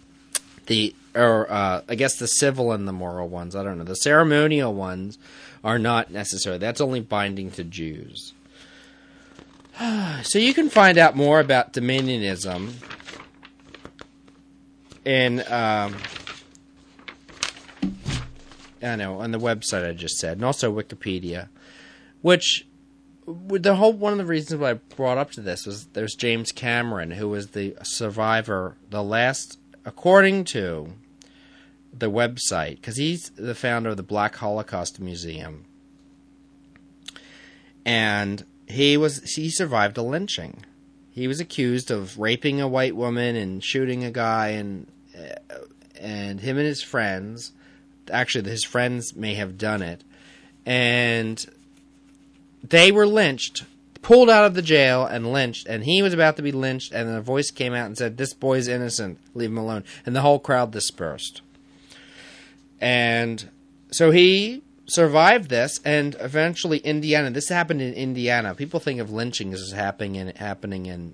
I guess the civil and the moral ones, I don't know. The ceremonial ones are not necessary. That's only binding to Jews. So you can find out more about dominionism in, on the website I just said, and also Wikipedia, which one of the reasons why I brought up to this was there's James Cameron, who was the survivor, the last, according to the website, because he's the founder of the Black Holocaust Museum, and he survived a lynching. He was accused of raping a white woman and shooting a guy, and him and his friends, actually his friends may have done it, and they were lynched, pulled out of the jail and lynched, and he was about to be lynched, and a voice came out and said, "This boy's innocent, leave him alone," and the whole crowd dispersed. And so he survived this, and eventually Indiana, this happened in Indiana. People think of lynching as happening in,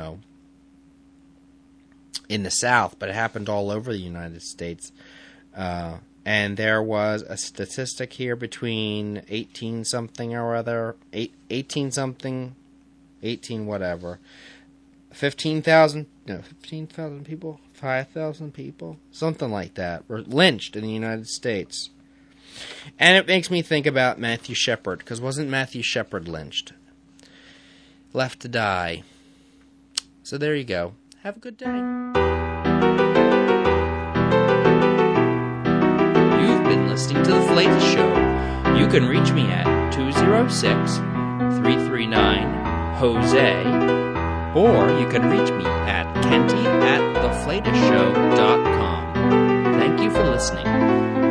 in the South, but it happened all over the United States. And there was a statistic here between 18-something or other, 18-something, 18 whatever, 15,000 people, 5,000 people, something like that, were lynched in the United States. And it makes me think about Matthew Shepard, because wasn't Matthew Shepard lynched? Left to die. So there you go. Have a good day. You've been listening to The Flatus Show. You can reach me at 206-339-HOSE, or you can reach me at Kenty@theflatisshow.com. Thank you for listening.